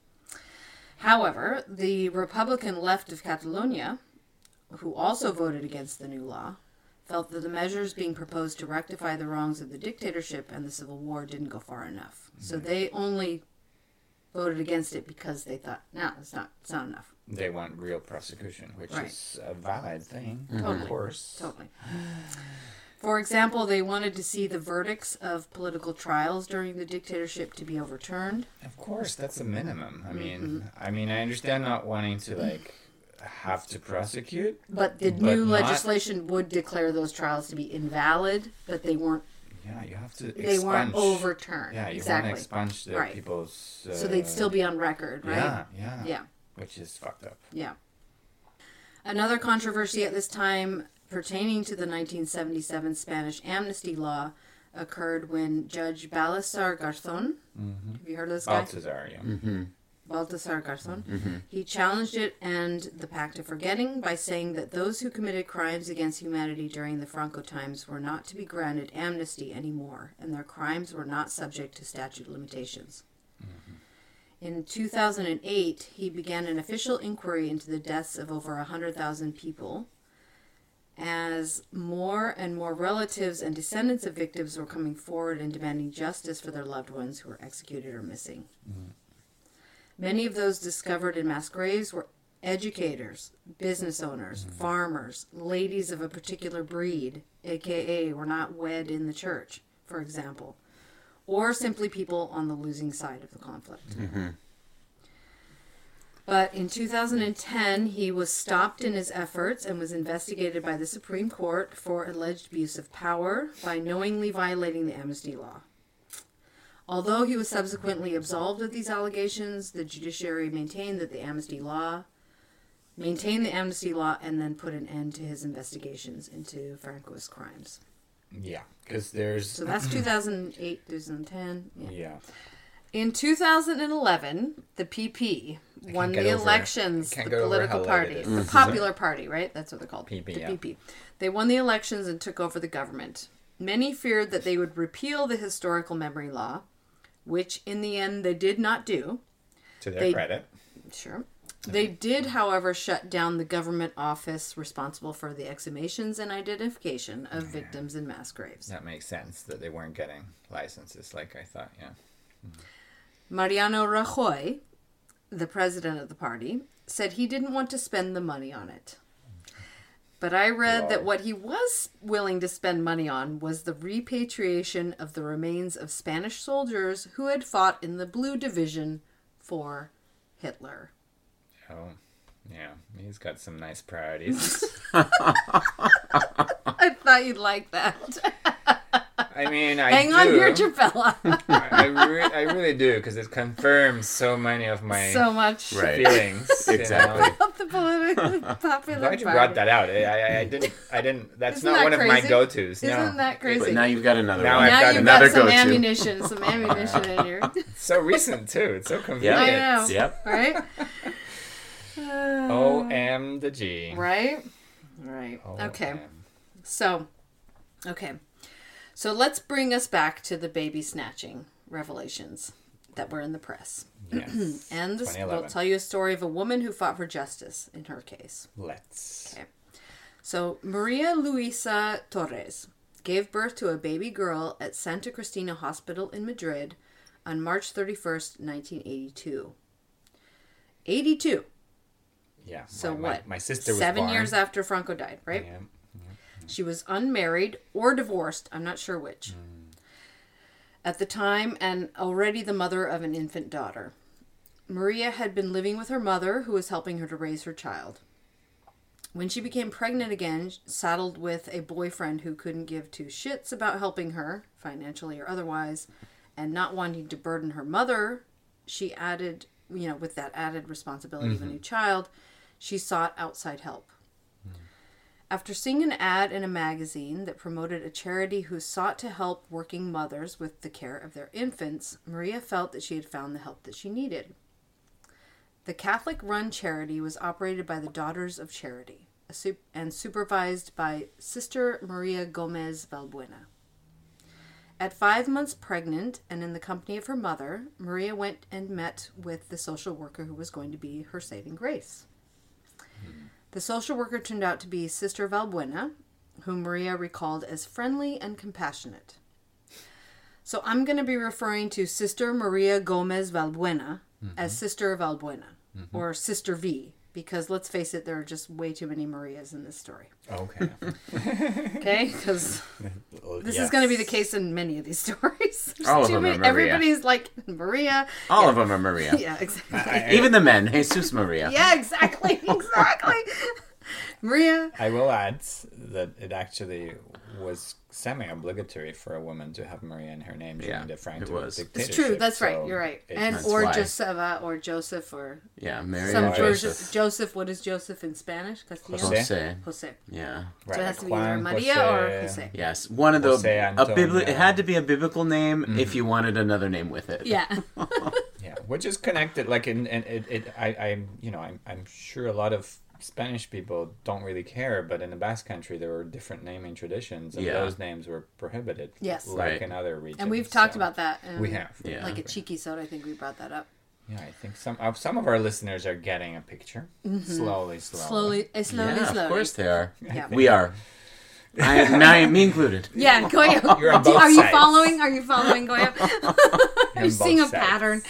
However, the Republican left of Catalonia, who also voted against the new law, felt that the measures being proposed to rectify the wrongs of the dictatorship and the Civil War didn't go far enough. So they only voted against it because they thought, no, it's not enough. They want real prosecution, which Right. is a valid thing, Totally. of course. Totally. For example, they wanted to see the verdicts of political trials during the dictatorship to be overturned. Of course, that's a minimum. I mean, I understand not wanting to like have to prosecute, But the But new not- legislation would declare those trials to be invalid, but they weren't yeah, you have to expunge. they weren't overturned. Yeah, you exactly. want to expunge the Right. people's. So they'd still be on record, right? Yeah. Yeah. Which is fucked up. Yeah. Another controversy at this time pertaining to the 1977 Spanish amnesty law occurred when Judge Baltasar Garzón, have you heard of this guy? Balthazar, yeah. Baltasar Garzón, he challenged it and the Pact of Forgetting by saying that those who committed crimes against humanity during the Franco times were not to be granted amnesty anymore, and their crimes were not subject to statute of limitations. In 2008, he began an official inquiry into the deaths of over 100,000 people, as more and more relatives and descendants of victims were coming forward and demanding justice for their loved ones who were executed or missing. Many of those discovered in mass graves were educators, business owners, farmers, ladies of a particular breed, aka were not wed in the church, for example, or simply people on the losing side of the conflict. But in 2010, he was stopped in his efforts and was investigated by the Supreme Court for alleged abuse of power by knowingly violating the amnesty law. Although he was subsequently absolved of these allegations, the judiciary maintained the amnesty law and then put an end to his investigations into Francoist crimes. Yeah, because there's. So that's 2008, 2010. Yeah. Yeah. In 2011, the PP won get the over- elections, can't the get over political how late party, it the is. Popular Party, right? That's what they're called. PP, the yeah. PP. They won the elections and took over the government. Many feared that they would repeal the historical memory law, which in the end they did not do. To their They- credit. Sure. They did, however, shut down the government office responsible for the exhumations and identification of victims in mass graves. That makes sense that they weren't getting licenses like I thought, yeah. Mariano Rajoy, the president of the party, said he didn't want to spend the money on it. But I read that what he was willing to spend money on was the repatriation of the remains of Spanish soldiers who had fought in the Blue Division for Hitler. Oh, yeah. He's got some nice priorities. I thought you'd like that. I mean, I Hang do. on, your Chapella. I really do, because it confirms so many of my So much Right. feelings. Exactly. about the political popular Glad you party. brought that out. I didn't. That's Isn't not that one of my crazy? go-tos. Isn't No. that crazy? But now you've got another Now one. I've Now got you've another got some go-to. ammunition, in here. It's so recent too. It's so convenient. I know. Yep. Right? O-M the G. Right? Right. Okay. So let's bring us back to the baby snatching revelations that were in the press. Yes. And this, 2011. we'll tell you a story of a woman who fought for justice in her case. Let's. Okay. So Maria Luisa Torres gave birth to a baby girl at Santa Cristina Hospital in Madrid on March 31st, 1982. 82. Yeah. So my, what? My sister was 7 born. years after Franco died, right? Yeah. She was unmarried or divorced, I'm not sure which, at the time, and already the mother of an infant daughter. Maria had been living with her mother, who was helping her to raise her child. When she became pregnant again, saddled with a boyfriend who couldn't give two shits about helping her, financially or otherwise, and not wanting to burden her mother, she added, with that added responsibility of a new child, she sought outside help. After seeing an ad in a magazine that promoted a charity who sought to help working mothers with the care of their infants, Maria felt that she had found the help that she needed. The Catholic-run charity was operated by the Daughters of Charity and supervised by Sister Maria Gomez Valbuena. At 5 months pregnant and in the company of her mother, Maria went and met with the social worker who was going to be her saving grace. The social worker turned out to be Sister Valbuena, whom Maria recalled as friendly and compassionate. So I'm going to be referring to Sister Maria Gomez Valbuena as Sister Valbuena, or Sister V, Because let's face it, there are just way too many Marias in this story. Okay. Okay? Because this is going to be the case in many of these stories. There's All of too them are many. Maria. Everybody's like, Maria. All of them are Maria. Yeah, exactly. Even the men, Jesus Maria. Yeah, exactly. Exactly. Maria. I will add that it actually was semi-obligatory for a woman to have Maria in her name during Yeah, the Franco it was. dictatorship. It's true. That's right. so You're right. it- And That's or why. Joseva or Joseph or Yeah, Mary some and version. Joseph. Joseph. What is Joseph in Spanish? Castellano? Jose. Jose. Jose. Yeah. right, So it has to be Juan, either Maria Jose, or Jose. Yes, one of those. Jose Antonio. It had to be a biblical name if you wanted another name with it. Yeah. Yeah, which is connected. Like I'm sure a lot of Spanish people don't really care, but in the Basque Country there were different naming traditions, and Yeah. those names were prohibited. Yes. like Right. in other regions. And we've talked so- about that. We have. Yeah. Like a cheeky soda, I think we brought that up. Yeah, I think some of our listeners are getting a picture. Slowly. Slowly. Yeah, of course they are. Yeah. We are. Me included. Yeah, Goya. You're on both Are you sides. following? Are you following, Goya? Are you on seeing a both sides. pattern?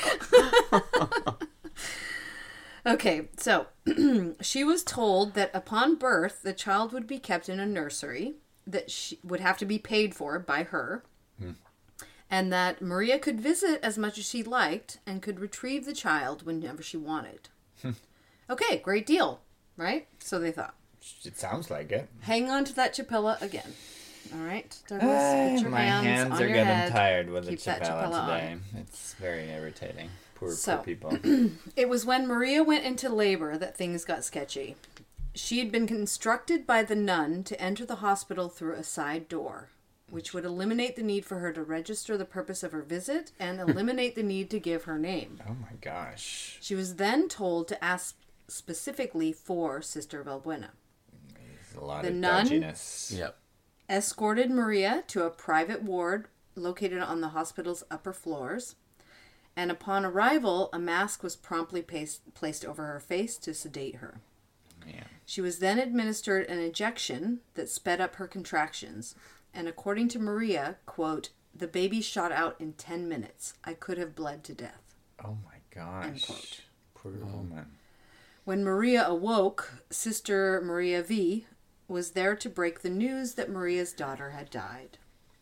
Okay, so she was told that upon birth, the child would be kept in a nursery that she would have to be paid for by her, and that Maria could visit as much as she liked and could retrieve the child whenever she wanted. Okay, great deal, right? So they thought. It sounds like it. Hang on to that chapella again. All right, Douglas, put your My hands on are your getting head. tired with Keep the that chapella chapella today. on. It's very irritating. Poor So- people. It was when Maria went into labor that things got sketchy. She had been instructed by the nun to enter the hospital through a side door, which would eliminate the need for her to register the purpose of her visit and eliminate the need to give her name. Oh my gosh. She was then told to ask specifically for Sister Valbuena. There's a lot The of nun? dodginess. Yep. Escorted Maria to a private ward located on the hospital's upper floors, and upon arrival, a mask was promptly placed over her face to sedate her. Man. She was then administered an injection that sped up her contractions, and according to Maria, quote, "The baby shot out in 10 minutes. I could have bled to death." Oh my gosh. End quote. Poor woman. When Maria awoke, Sister Maria V was there to break the news that Maria's daughter had died.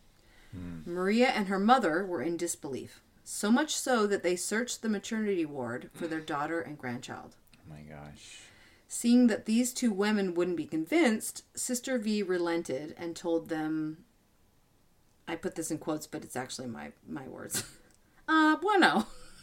Maria and her mother were in disbelief, so much so that they searched the maternity ward for their daughter and grandchild. Oh my gosh. Seeing that these two women wouldn't be convinced, Sister V relented and told them, I put this in quotes, but it's actually my words. Bueno.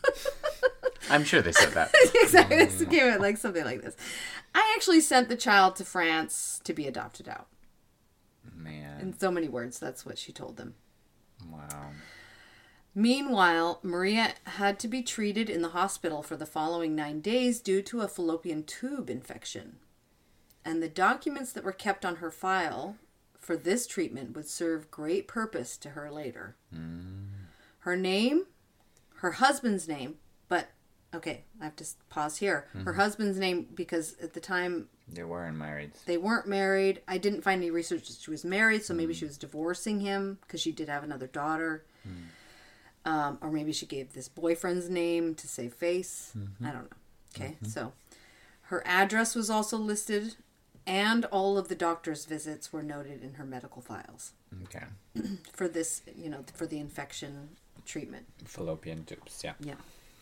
I'm sure they said that. Exactly. This came like something like this. I actually sent the child to France to be adopted out. Man. In so many words, that's what she told them. Wow. Meanwhile, Maria had to be treated in the hospital for the following 9 days due to a fallopian tube infection. And the documents that were kept on her file for this treatment would serve great purpose to her later. Her name, her husband's name, but, okay, I have to pause here. Her husband's name, because at the time They weren't married. they weren't married. I didn't find any research that she was married, so maybe she was divorcing him because she did have another daughter. Or maybe she gave this boyfriend's name to save face. I don't know. Okay, so her address was also listed, and all of the doctor's visits were noted in her medical files Okay. for this, for the infection treatment. Fallopian tubes, yeah. Yeah.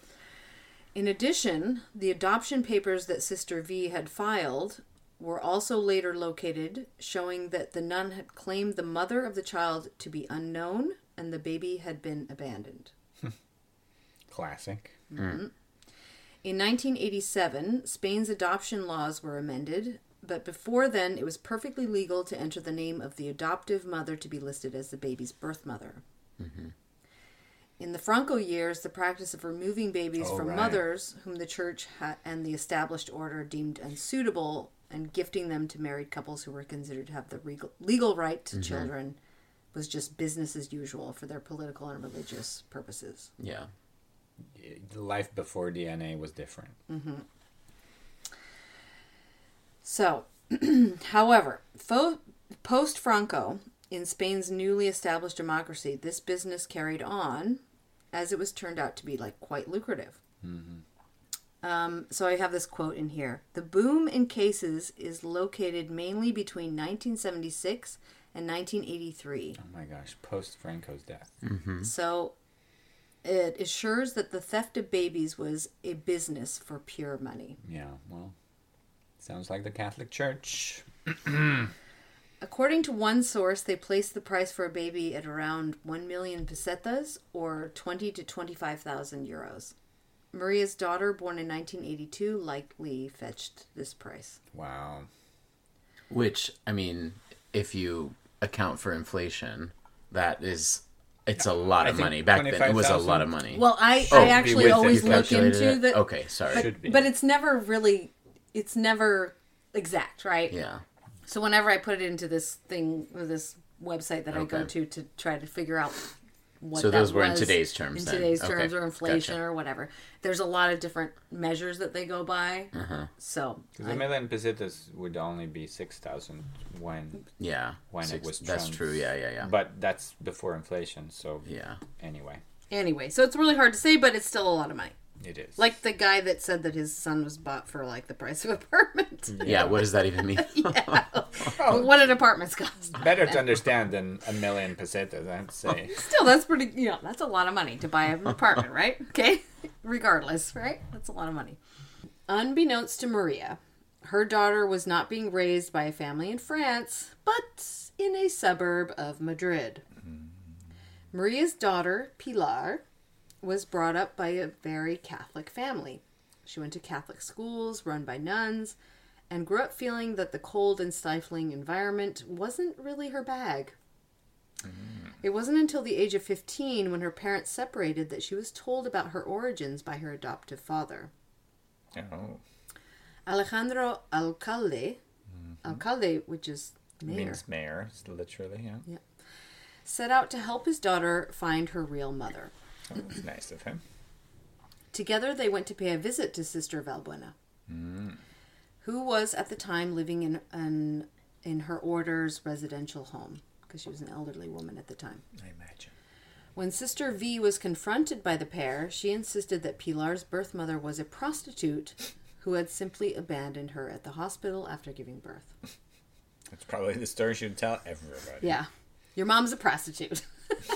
In addition, the adoption papers that Sister V had filed were also later located, showing that the nun had claimed the mother of the child to be unknown and the baby had been abandoned. Classic. In 1987, Spain's adoption laws were amended, but before then it was perfectly legal to enter the name of the adoptive mother to be listed as the baby's birth mother. In the Franco years, the practice of removing babies Oh, from right. mothers whom the church and the established order deemed unsuitable and gifting them to married couples who were considered to have the legal right to children was just business as usual for their political and religious purposes. Yeah. Life before DNA was different. So, however, post-Franco, in Spain's newly established democracy, this business carried on, as it was turned out to be quite lucrative. So I have this quote in here. The boom in cases is located mainly between 1976 and 1983. Oh my gosh, post Franco's death. So it assures that the theft of babies was a business for pure money. Yeah, well, sounds like the Catholic Church. According to one source, they placed the price for a baby at around 1 million pesetas, or 20 to 25,000 euros. Maria's daughter, born in 1982, likely fetched this price. Wow. Which, I mean, if you account for inflation, it's a lot of think money. Back then, it was a 25,000. lot of money. Well, I Oh, actually with it. always You look calculated into it? the... Okay, sorry. Should be. But it's never really... It's never exact, right? Yeah. So whenever I put it into this thing, or this website that I go Okay. to try to figure out what So that those were in was today's terms in then. today's Okay, terms, or inflation, gotcha. or whatever. There's a lot of different measures that they go by. Uh-huh. So Because a million pesetas would only be 6,000 when Yeah. it was That's true. Yeah. But that's before inflation, so Yeah. anyway, anyway, so it's really hard to say, but it's still a lot of money. it is. Like the guy that said that his son was bought for like the price of an apartment. Yeah, what does that even mean? Yeah. What did apartments cost? Better to understand than a million pesetas, I have to say. Still, that's pretty, that's a lot of money to buy an apartment, right? Okay? Regardless, right? That's a lot of money. Unbeknownst to Maria, her daughter was not being raised by a family in France, but in a suburb of Madrid. Maria's daughter, Pilar, was brought up by a very Catholic family. She went to Catholic schools run by nuns and grew up feeling that the cold and stifling environment wasn't really her bag. It wasn't until the age of 15, when her parents separated, that she was told about her origins by her adoptive father. Oh, Alejandro Alcalde, which is mayor, means mayor, literally, yeah. set out to help his daughter find her real mother. Oh, it's nice of him. Together, they went to pay a visit to Sister Valbuena, who was at the time living in her order's residential home, because she was an elderly woman at the time. I imagine. When Sister V was confronted by the pair, she insisted that Pilar's birth mother was a prostitute who had simply abandoned her at the hospital after giving birth. That's probably the story she would tell everybody. Yeah. Your mom's a prostitute.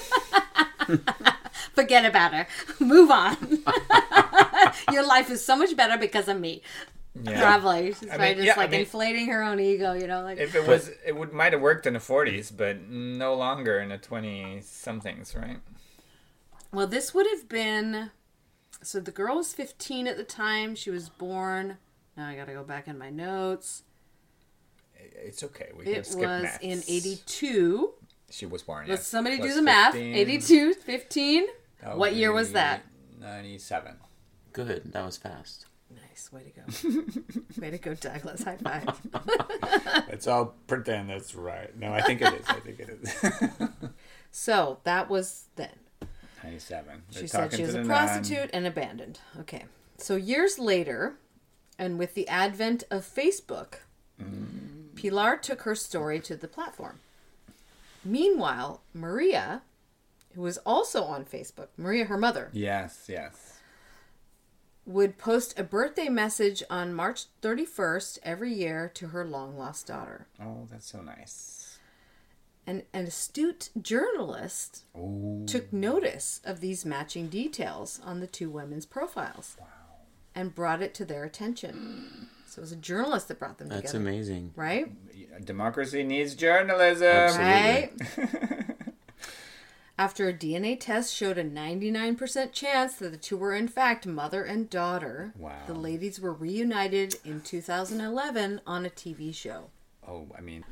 Forget about her. Move on. Your life is so much better because of me. Yeah. Probably. She's probably mean, just yeah, I like mean- inflating her own ego, like... If it was, might have worked in the 40s, but no longer in the 20-somethings, right? Well, this would have been... So the girl was 15 at the time. She was born... Now I gotta go back in my notes. It's okay. We can It skip was maths. in 82. She was born. Let's yes. somebody Plus do the math. 15. 82, 15. That What would year was be that? 97. Good. That was fast. Nice. Way to go. Way to go, Douglas. High five. Let's all pretend that's right. No, I think it is. So, that was then. 97. She said she was a prostitute and abandoned. Okay. So, years later, and with the advent of Facebook, Pilar took her story to the platform. Meanwhile, Maria, who was also on Facebook, Maria, her mother, Yes. would post a birthday message on March 31st every year to her long-lost daughter. Oh, that's so nice. An astute journalist Oh. took notice of these matching details on the two women's profiles and brought it to their attention. So it was a journalist that brought them That's together. amazing. Right? Democracy needs journalism. Absolutely. Right? After a DNA test showed a 99% chance that the two were in fact mother and daughter, Wow. the ladies were reunited in 2011 on a TV show. Oh, I mean.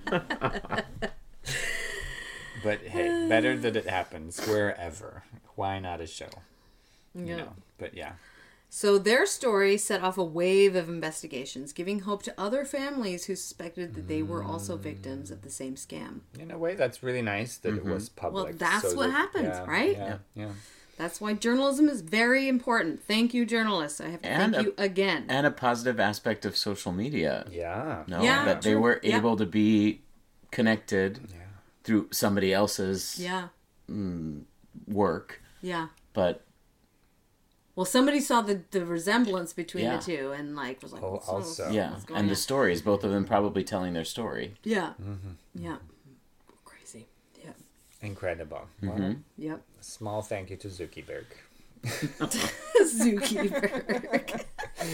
But hey, better that it happens wherever. Why not a show? You know, but yeah. So their story set off a wave of investigations, giving hope to other families who suspected that they were also victims of the same scam. In a way, that's really nice that it was public. Well, that's what happens, right? Yeah. That's why journalism is very important. Thank you, journalists. I have to And thank you again. And a positive aspect of social media. Yeah. No, Yeah, that they true. were Yeah. able to be connected Yeah. through somebody else's Yeah. work, Yeah. but Well, somebody saw the resemblance between Yeah. the two and like was like, Oh, what's also. Yeah, what's going and on? the stories, both of them probably telling their story. Yeah. Yeah. Crazy. Yeah. Incredible. Well, Yep. small thank you to Zuckerberg. Zuckerberg.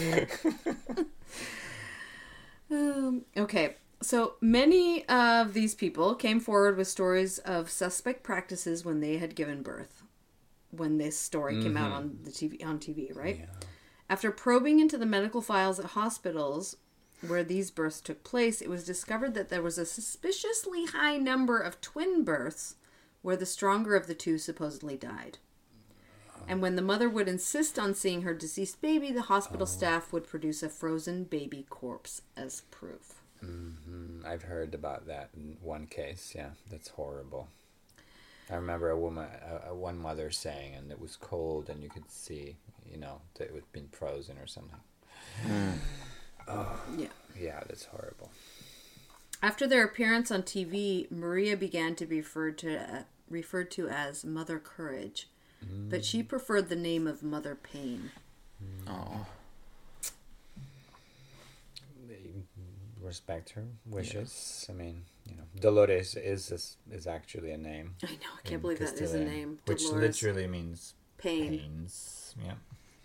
Okay. So many of these people came forward with stories of suspect practices when they had given birth. When this story came out on TV, right? Yeah. After probing into the medical files at hospitals where these births took place, it was discovered that there was a suspiciously high number of twin births where the stronger of the two supposedly died. And when the mother would insist on seeing her deceased baby, the hospital staff would produce a frozen baby corpse as proof. I've heard about that in one case. Yeah, that's horrible. I remember a woman, one mother saying, and it was cold, and you could see, that it had been frozen or something. Yeah. Yeah, that's horrible. After their appearance on TV, Maria began to be referred to as Mother Courage, but she preferred the name of Mother Pain. Oh, Respect her wishes. I mean, Dolores is actually a name. I know, I can't in believe that is a Castilian, name. which Dolores literally means Pain. pains. Yeah.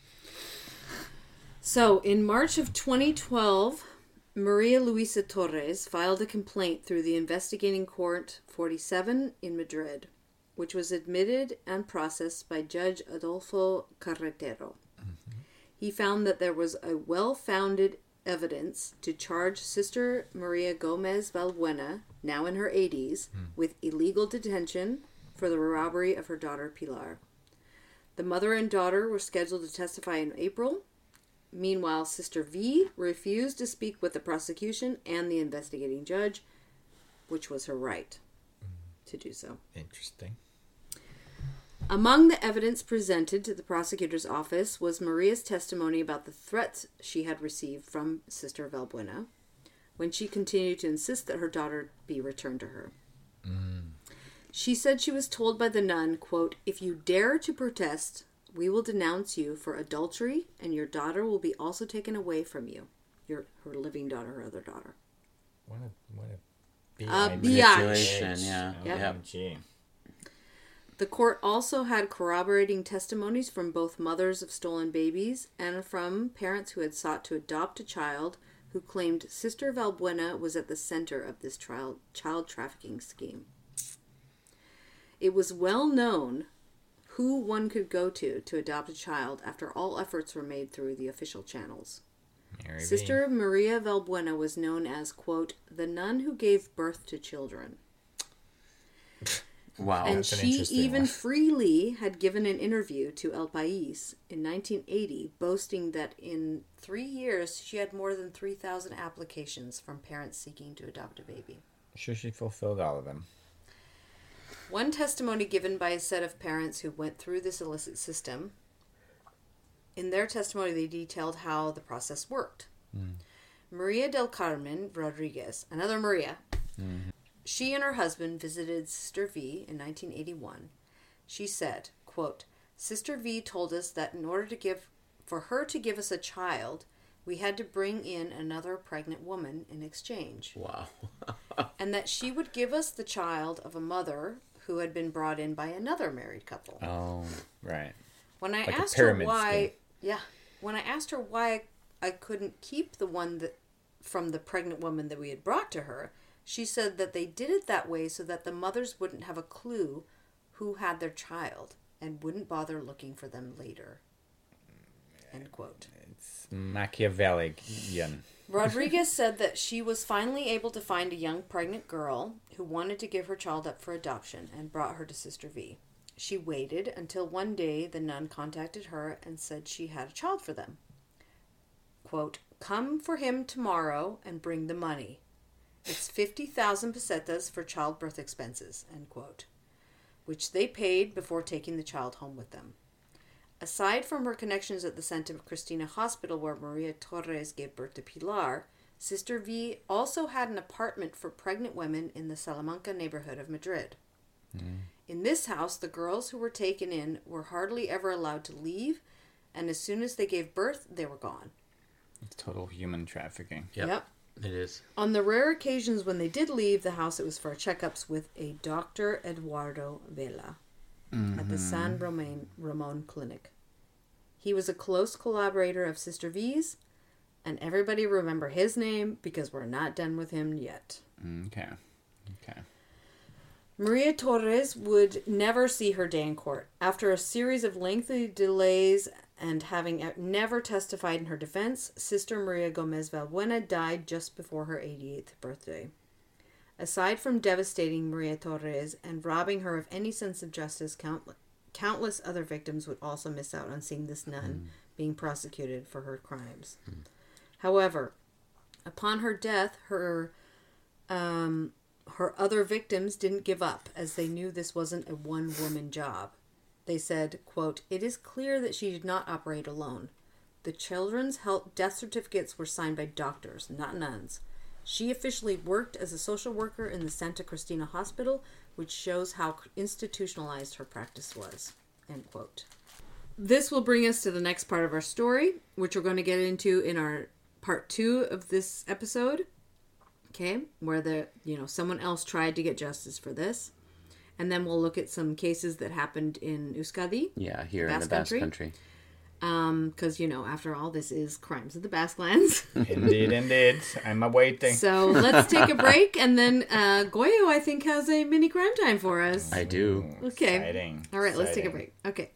So, in March of 2012, Maria Luisa Torres filed a complaint through the Investigating Court 47 in Madrid, which was admitted and processed by Judge Adolfo Carretero. He found that there was a well-founded evidence to charge Sister Maria Gomez Valbuena, now in her 80s, with illegal detention for the robbery of her daughter Pilar. The mother and daughter were scheduled to testify in April. Meanwhile, Sister V refused to speak with the prosecution and the investigating judge, which was her right to do so. Interesting. Among the evidence presented to the prosecutor's office was Maria's testimony about the threats she had received from Sister Valbuena when she continued to insist that her daughter be returned to her. She said she was told by the nun, quote, "If you dare to protest, we will denounce you for adultery, and your daughter will be also taken away from you." Her living daughter, her other daughter. What a biatch. manipulation, yeah. Yep. Yeah. OMG. The court also had corroborating testimonies from both mothers of stolen babies and from parents who had sought to adopt a child who claimed Sister Valbuena was at the center of this child trafficking scheme. It was well known who one could go to adopt a child after all efforts were made through the official channels. Mary Sister Maria Valbuena was known as, quote, the nun who gave birth to children. Wow. And That's an she interesting even one. freely had given an interview to El País in 1980, boasting that in 3 years she had more than 3,000 applications from parents seeking to adopt a baby. Sure, she fulfilled all of them. One testimony given by a set of parents who went through this illicit system, in their testimony they detailed how the process worked. Maria del Carmen Rodriguez, another Maria, she and her husband visited Sister V in 1981. She said, quote, "Sister V told us that in order for her to give us a child, we had to bring in another pregnant woman in exchange. Wow. And that she would give us the child of a mother who had been brought in by another married couple." Oh, right. When I Like a asked her pyramid why, scheme. when I asked her why I couldn't keep the one that from the pregnant woman that we had brought to her, she said that they did it that way so that the mothers wouldn't have a clue who had their child and wouldn't bother looking for them later. End quote. It's Machiavellian. Rodriguez said that she was finally able to find a young pregnant girl who wanted to give her child up for adoption and brought her to Sister V. She waited until one day the nun contacted her and said she had a child for them. Quote, "Come for him tomorrow and bring the money. It's 50,000 pesetas for childbirth expenses," end quote, which they paid before taking the child home with them. Aside from her connections at the Santa Cristina Hospital where Maria Torres gave birth to Pilar, Sister V also had an apartment for pregnant women in the Salamanca neighborhood of Madrid. In this house, the girls who were taken in were hardly ever allowed to leave, And as soon as they gave birth, they were gone. It's total human trafficking. Yep. It is. On the rare occasions when they did leave the house, it was for checkups with a Dr. Eduardo Vela at the San Ramon Clinic. He was a close collaborator of Sister V's, and everybody remember his name because we're not done with him yet. Okay. Maria Torres would never see her day in court. After a series of lengthy delays and having never testified in her defense, Sister Maria Gomez Valbuena died just before her 88th birthday. Aside from devastating Maria Torres and robbing her of any sense of justice, countless other victims would also miss out on seeing this nun being prosecuted for her crimes. However, upon her death, her other victims didn't give up, as they knew this wasn't a one-woman job. They said, quote, "It is clear that she did not operate alone. The children's death certificates were signed by doctors, not nuns. She officially worked as a social worker in the Santa Cristina Hospital, which shows how institutionalized her practice was." End quote. This will bring us to the next part of our story, which we're going to get into in our part 2 of this episode. Okay, where someone else tried to get justice for this. And then we'll look at some cases that happened in Euskadi. Yeah, here in the Basque Country. Because, after all, this is Crimes of the Basque Lands. Indeed. I'm awaiting. So let's take a break, and then Goyo, I think, has a mini crime time for us. I do. Okay. Exciting. All right, let's take a break. Okay.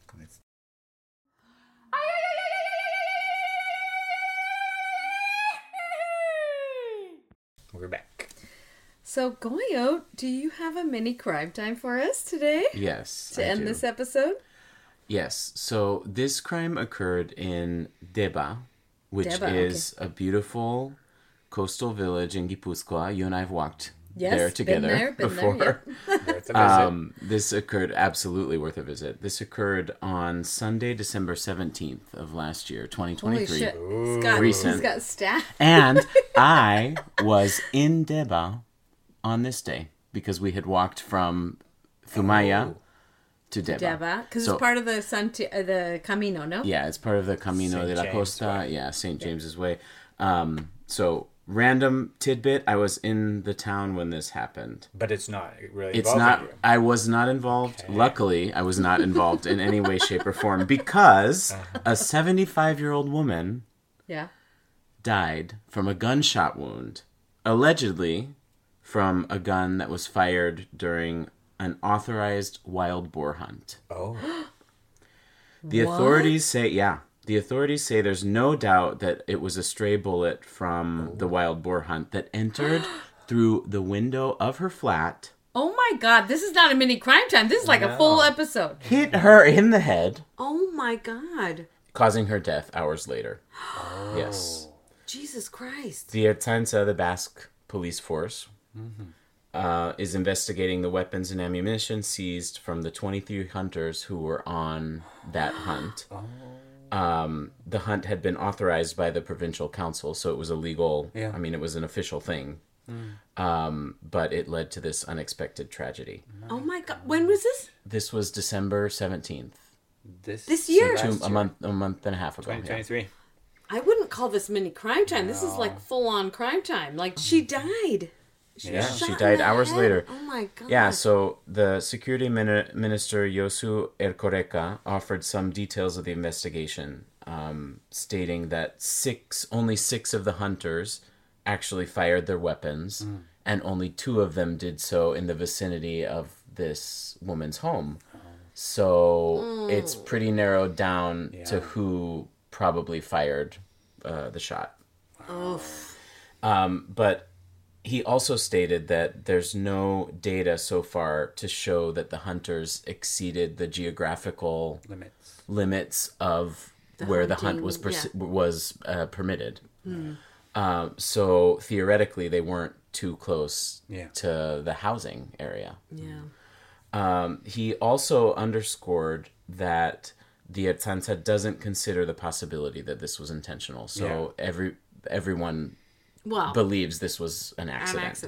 We're back. So, Goyo, do you have a mini crime time for us today? Yes. To end this episode? Yes. So this crime occurred in Deba, which is a beautiful coastal village in Gipuzkoa. You and I have walked there together before. Worth a visit. This occurred absolutely worth a visit. This occurred on Sunday, December 17th of last year, 2023. Holy shit. Recent. He's got stats. And I was in Deba on this day because we had walked from Thumaya to Deba. Because it's part of the Camino, no? Yeah, it's part of the Camino de la Costa. Yeah, St. James's Way. So, random tidbit, I was in the town when this happened. But it's not really It's not, I was not involved. Okay. Luckily, I was not involved in any way, shape, or form because a 75-year-old woman died from a gunshot wound, allegedly from a gun that was fired during an authorized wild boar hunt. Oh. The authorities say there's no doubt that it was a stray bullet from the wild boar hunt that entered through the window of her flat. Oh my God, this is not a mini crime time. This is like a full episode. Hit her in the head. Oh my God. Causing her death hours later. Oh. Yes. Jesus Christ. The Ertzaintza, the Basque police force, is investigating the weapons and ammunition seized from the 23 hunters who were on that hunt. The hunt had been authorized by the provincial council, so it was a legal, it was an official thing. But it led to this unexpected tragedy. Oh my God. When was this? This was December 17th. This year? A month and a half ago. 2023. Yeah. I wouldn't call this mini crime time. This is like full on crime time. Like she died. She died hours later. Oh my God. Yeah, so the security minister, Yosu Erkoreka, offered some details of the investigation, stating that only six of the hunters actually fired their weapons, and only 2 of them did so in the vicinity of this woman's home. So it's pretty narrowed down to who probably fired the shot. But he also stated that there's no data so far to show that the hunters exceeded the geographical limits of where the hunt was permitted. So theoretically, they weren't too close to the housing area. He also underscored that the Ertzaintza doesn't consider the possibility that this was intentional. So everyone believes this was an accident.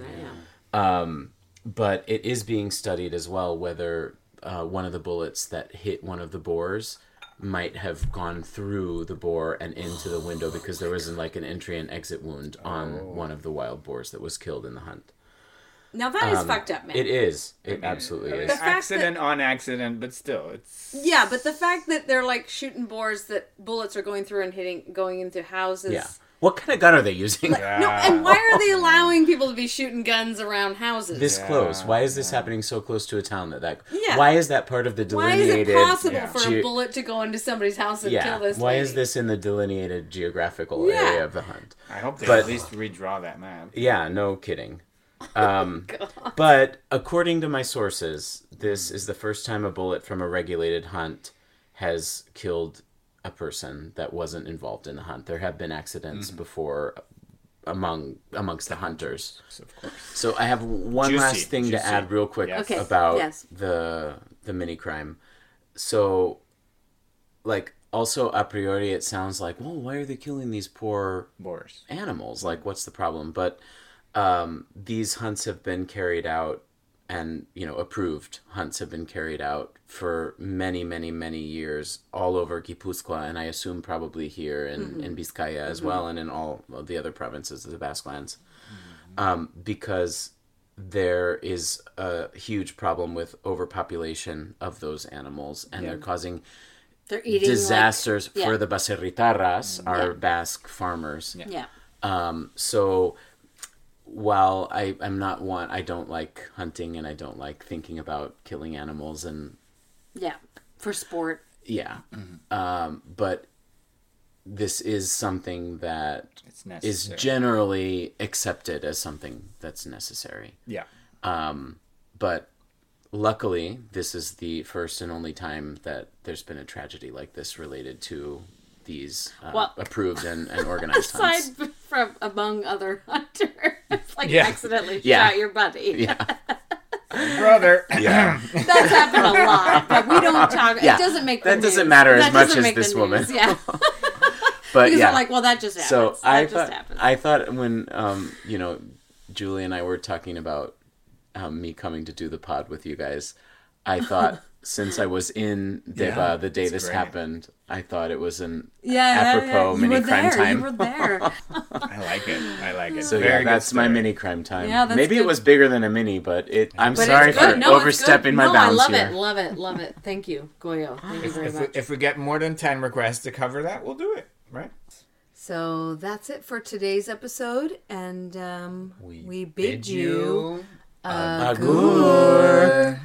But it is being studied as well whether one of the bullets that hit one of the boars might have gone through the boar and into the window because there was like an entry and exit wound on one of the wild boars that was killed in the hunt. Now that is fucked up, man. It is. It absolutely is. Accident on accident, but still, it's... Yeah, but the fact that they're like shooting boars that bullets are going through and going into houses. Yeah. What kind of gun are they using? No, and why are they allowing people to be shooting guns around houses? This close. Why is this happening so close to a town that? Yeah. Why is that part of the Why is delineated? it possible for a bullet to go into somebody's house and kill this Why lady? is this in the delineated geographical area of the hunt? I hope they at least redraw that map. Yeah, no kidding. But according to my sources, this is the first time a bullet from a regulated hunt has killed a person that wasn't involved in the hunt. There have been accidents before amongst the hunters. Of course. So I have one last thing to add real quick about the mini crime. So, like, also a priori it sounds like, well, why are they killing these poor boars animals? Like, what's the problem? But these hunts have been carried out, and approved hunts have been carried out for many, many, many years all over Gipuzkoa, and I assume probably here in Vizcaya as well, and in all of the other provinces of the Basque Lands, because there is a huge problem with overpopulation of those animals, and they're causing disasters for the Baserritarras, our Basque farmers. So while I'm not one, I don't like hunting and I don't like thinking about killing animals and for sport. But this is something that is generally accepted as something that's necessary. But luckily, this is the first and only time that there's been a tragedy like this related to these approved and organized hunts. Aside from among other hunters, accidentally shot your buddy. Brother. That's happened a lot, but we don't talk. It doesn't make that doesn't matter as much as this woman. But because they're like, well, that just happens. So I thought when Julie and I were talking about me coming to do the pod with you guys, I thought since I was in Deba the day this happened, I thought it was an apropos mini crime time. You were there. I like it. So that's my mini crime time. Yeah, that's maybe good. it was bigger than a mini, but I'm sorry for overstepping my bounds here. Love it. Thank you, Goyo. Thank you very much. If we get more than 10 requests to cover that, we'll do it, right? So that's it for today's episode, and we bid you agur.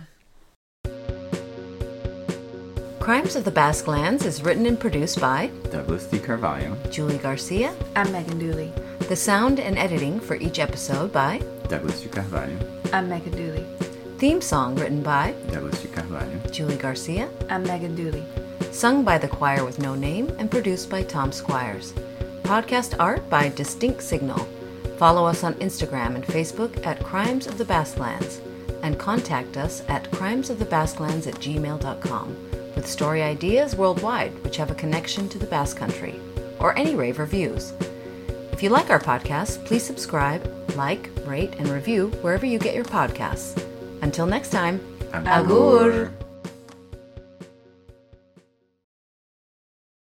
Crimes of the Basque Lands is written and produced by Douglas D. Carvalho, Julie Garcia. I'm Megan Dooley. The sound and editing for each episode by Douglas D. Carvalho, I'm Megan Dooley. Theme song written by Douglas D. Carvalho, Julie Garcia. I'm Megan Dooley. Sung by the choir with no name and produced by Tom Squires. Podcast art by Distinct Signal. Follow us on Instagram and Facebook at Crimes of the Basque Lands, and contact us at crimesofthebasquelands@gmail.com with story ideas worldwide which have a connection to the Basque Country, or any rave reviews. If you like our podcast, please subscribe, like, rate, and review wherever you get your podcasts. Until next time, agur!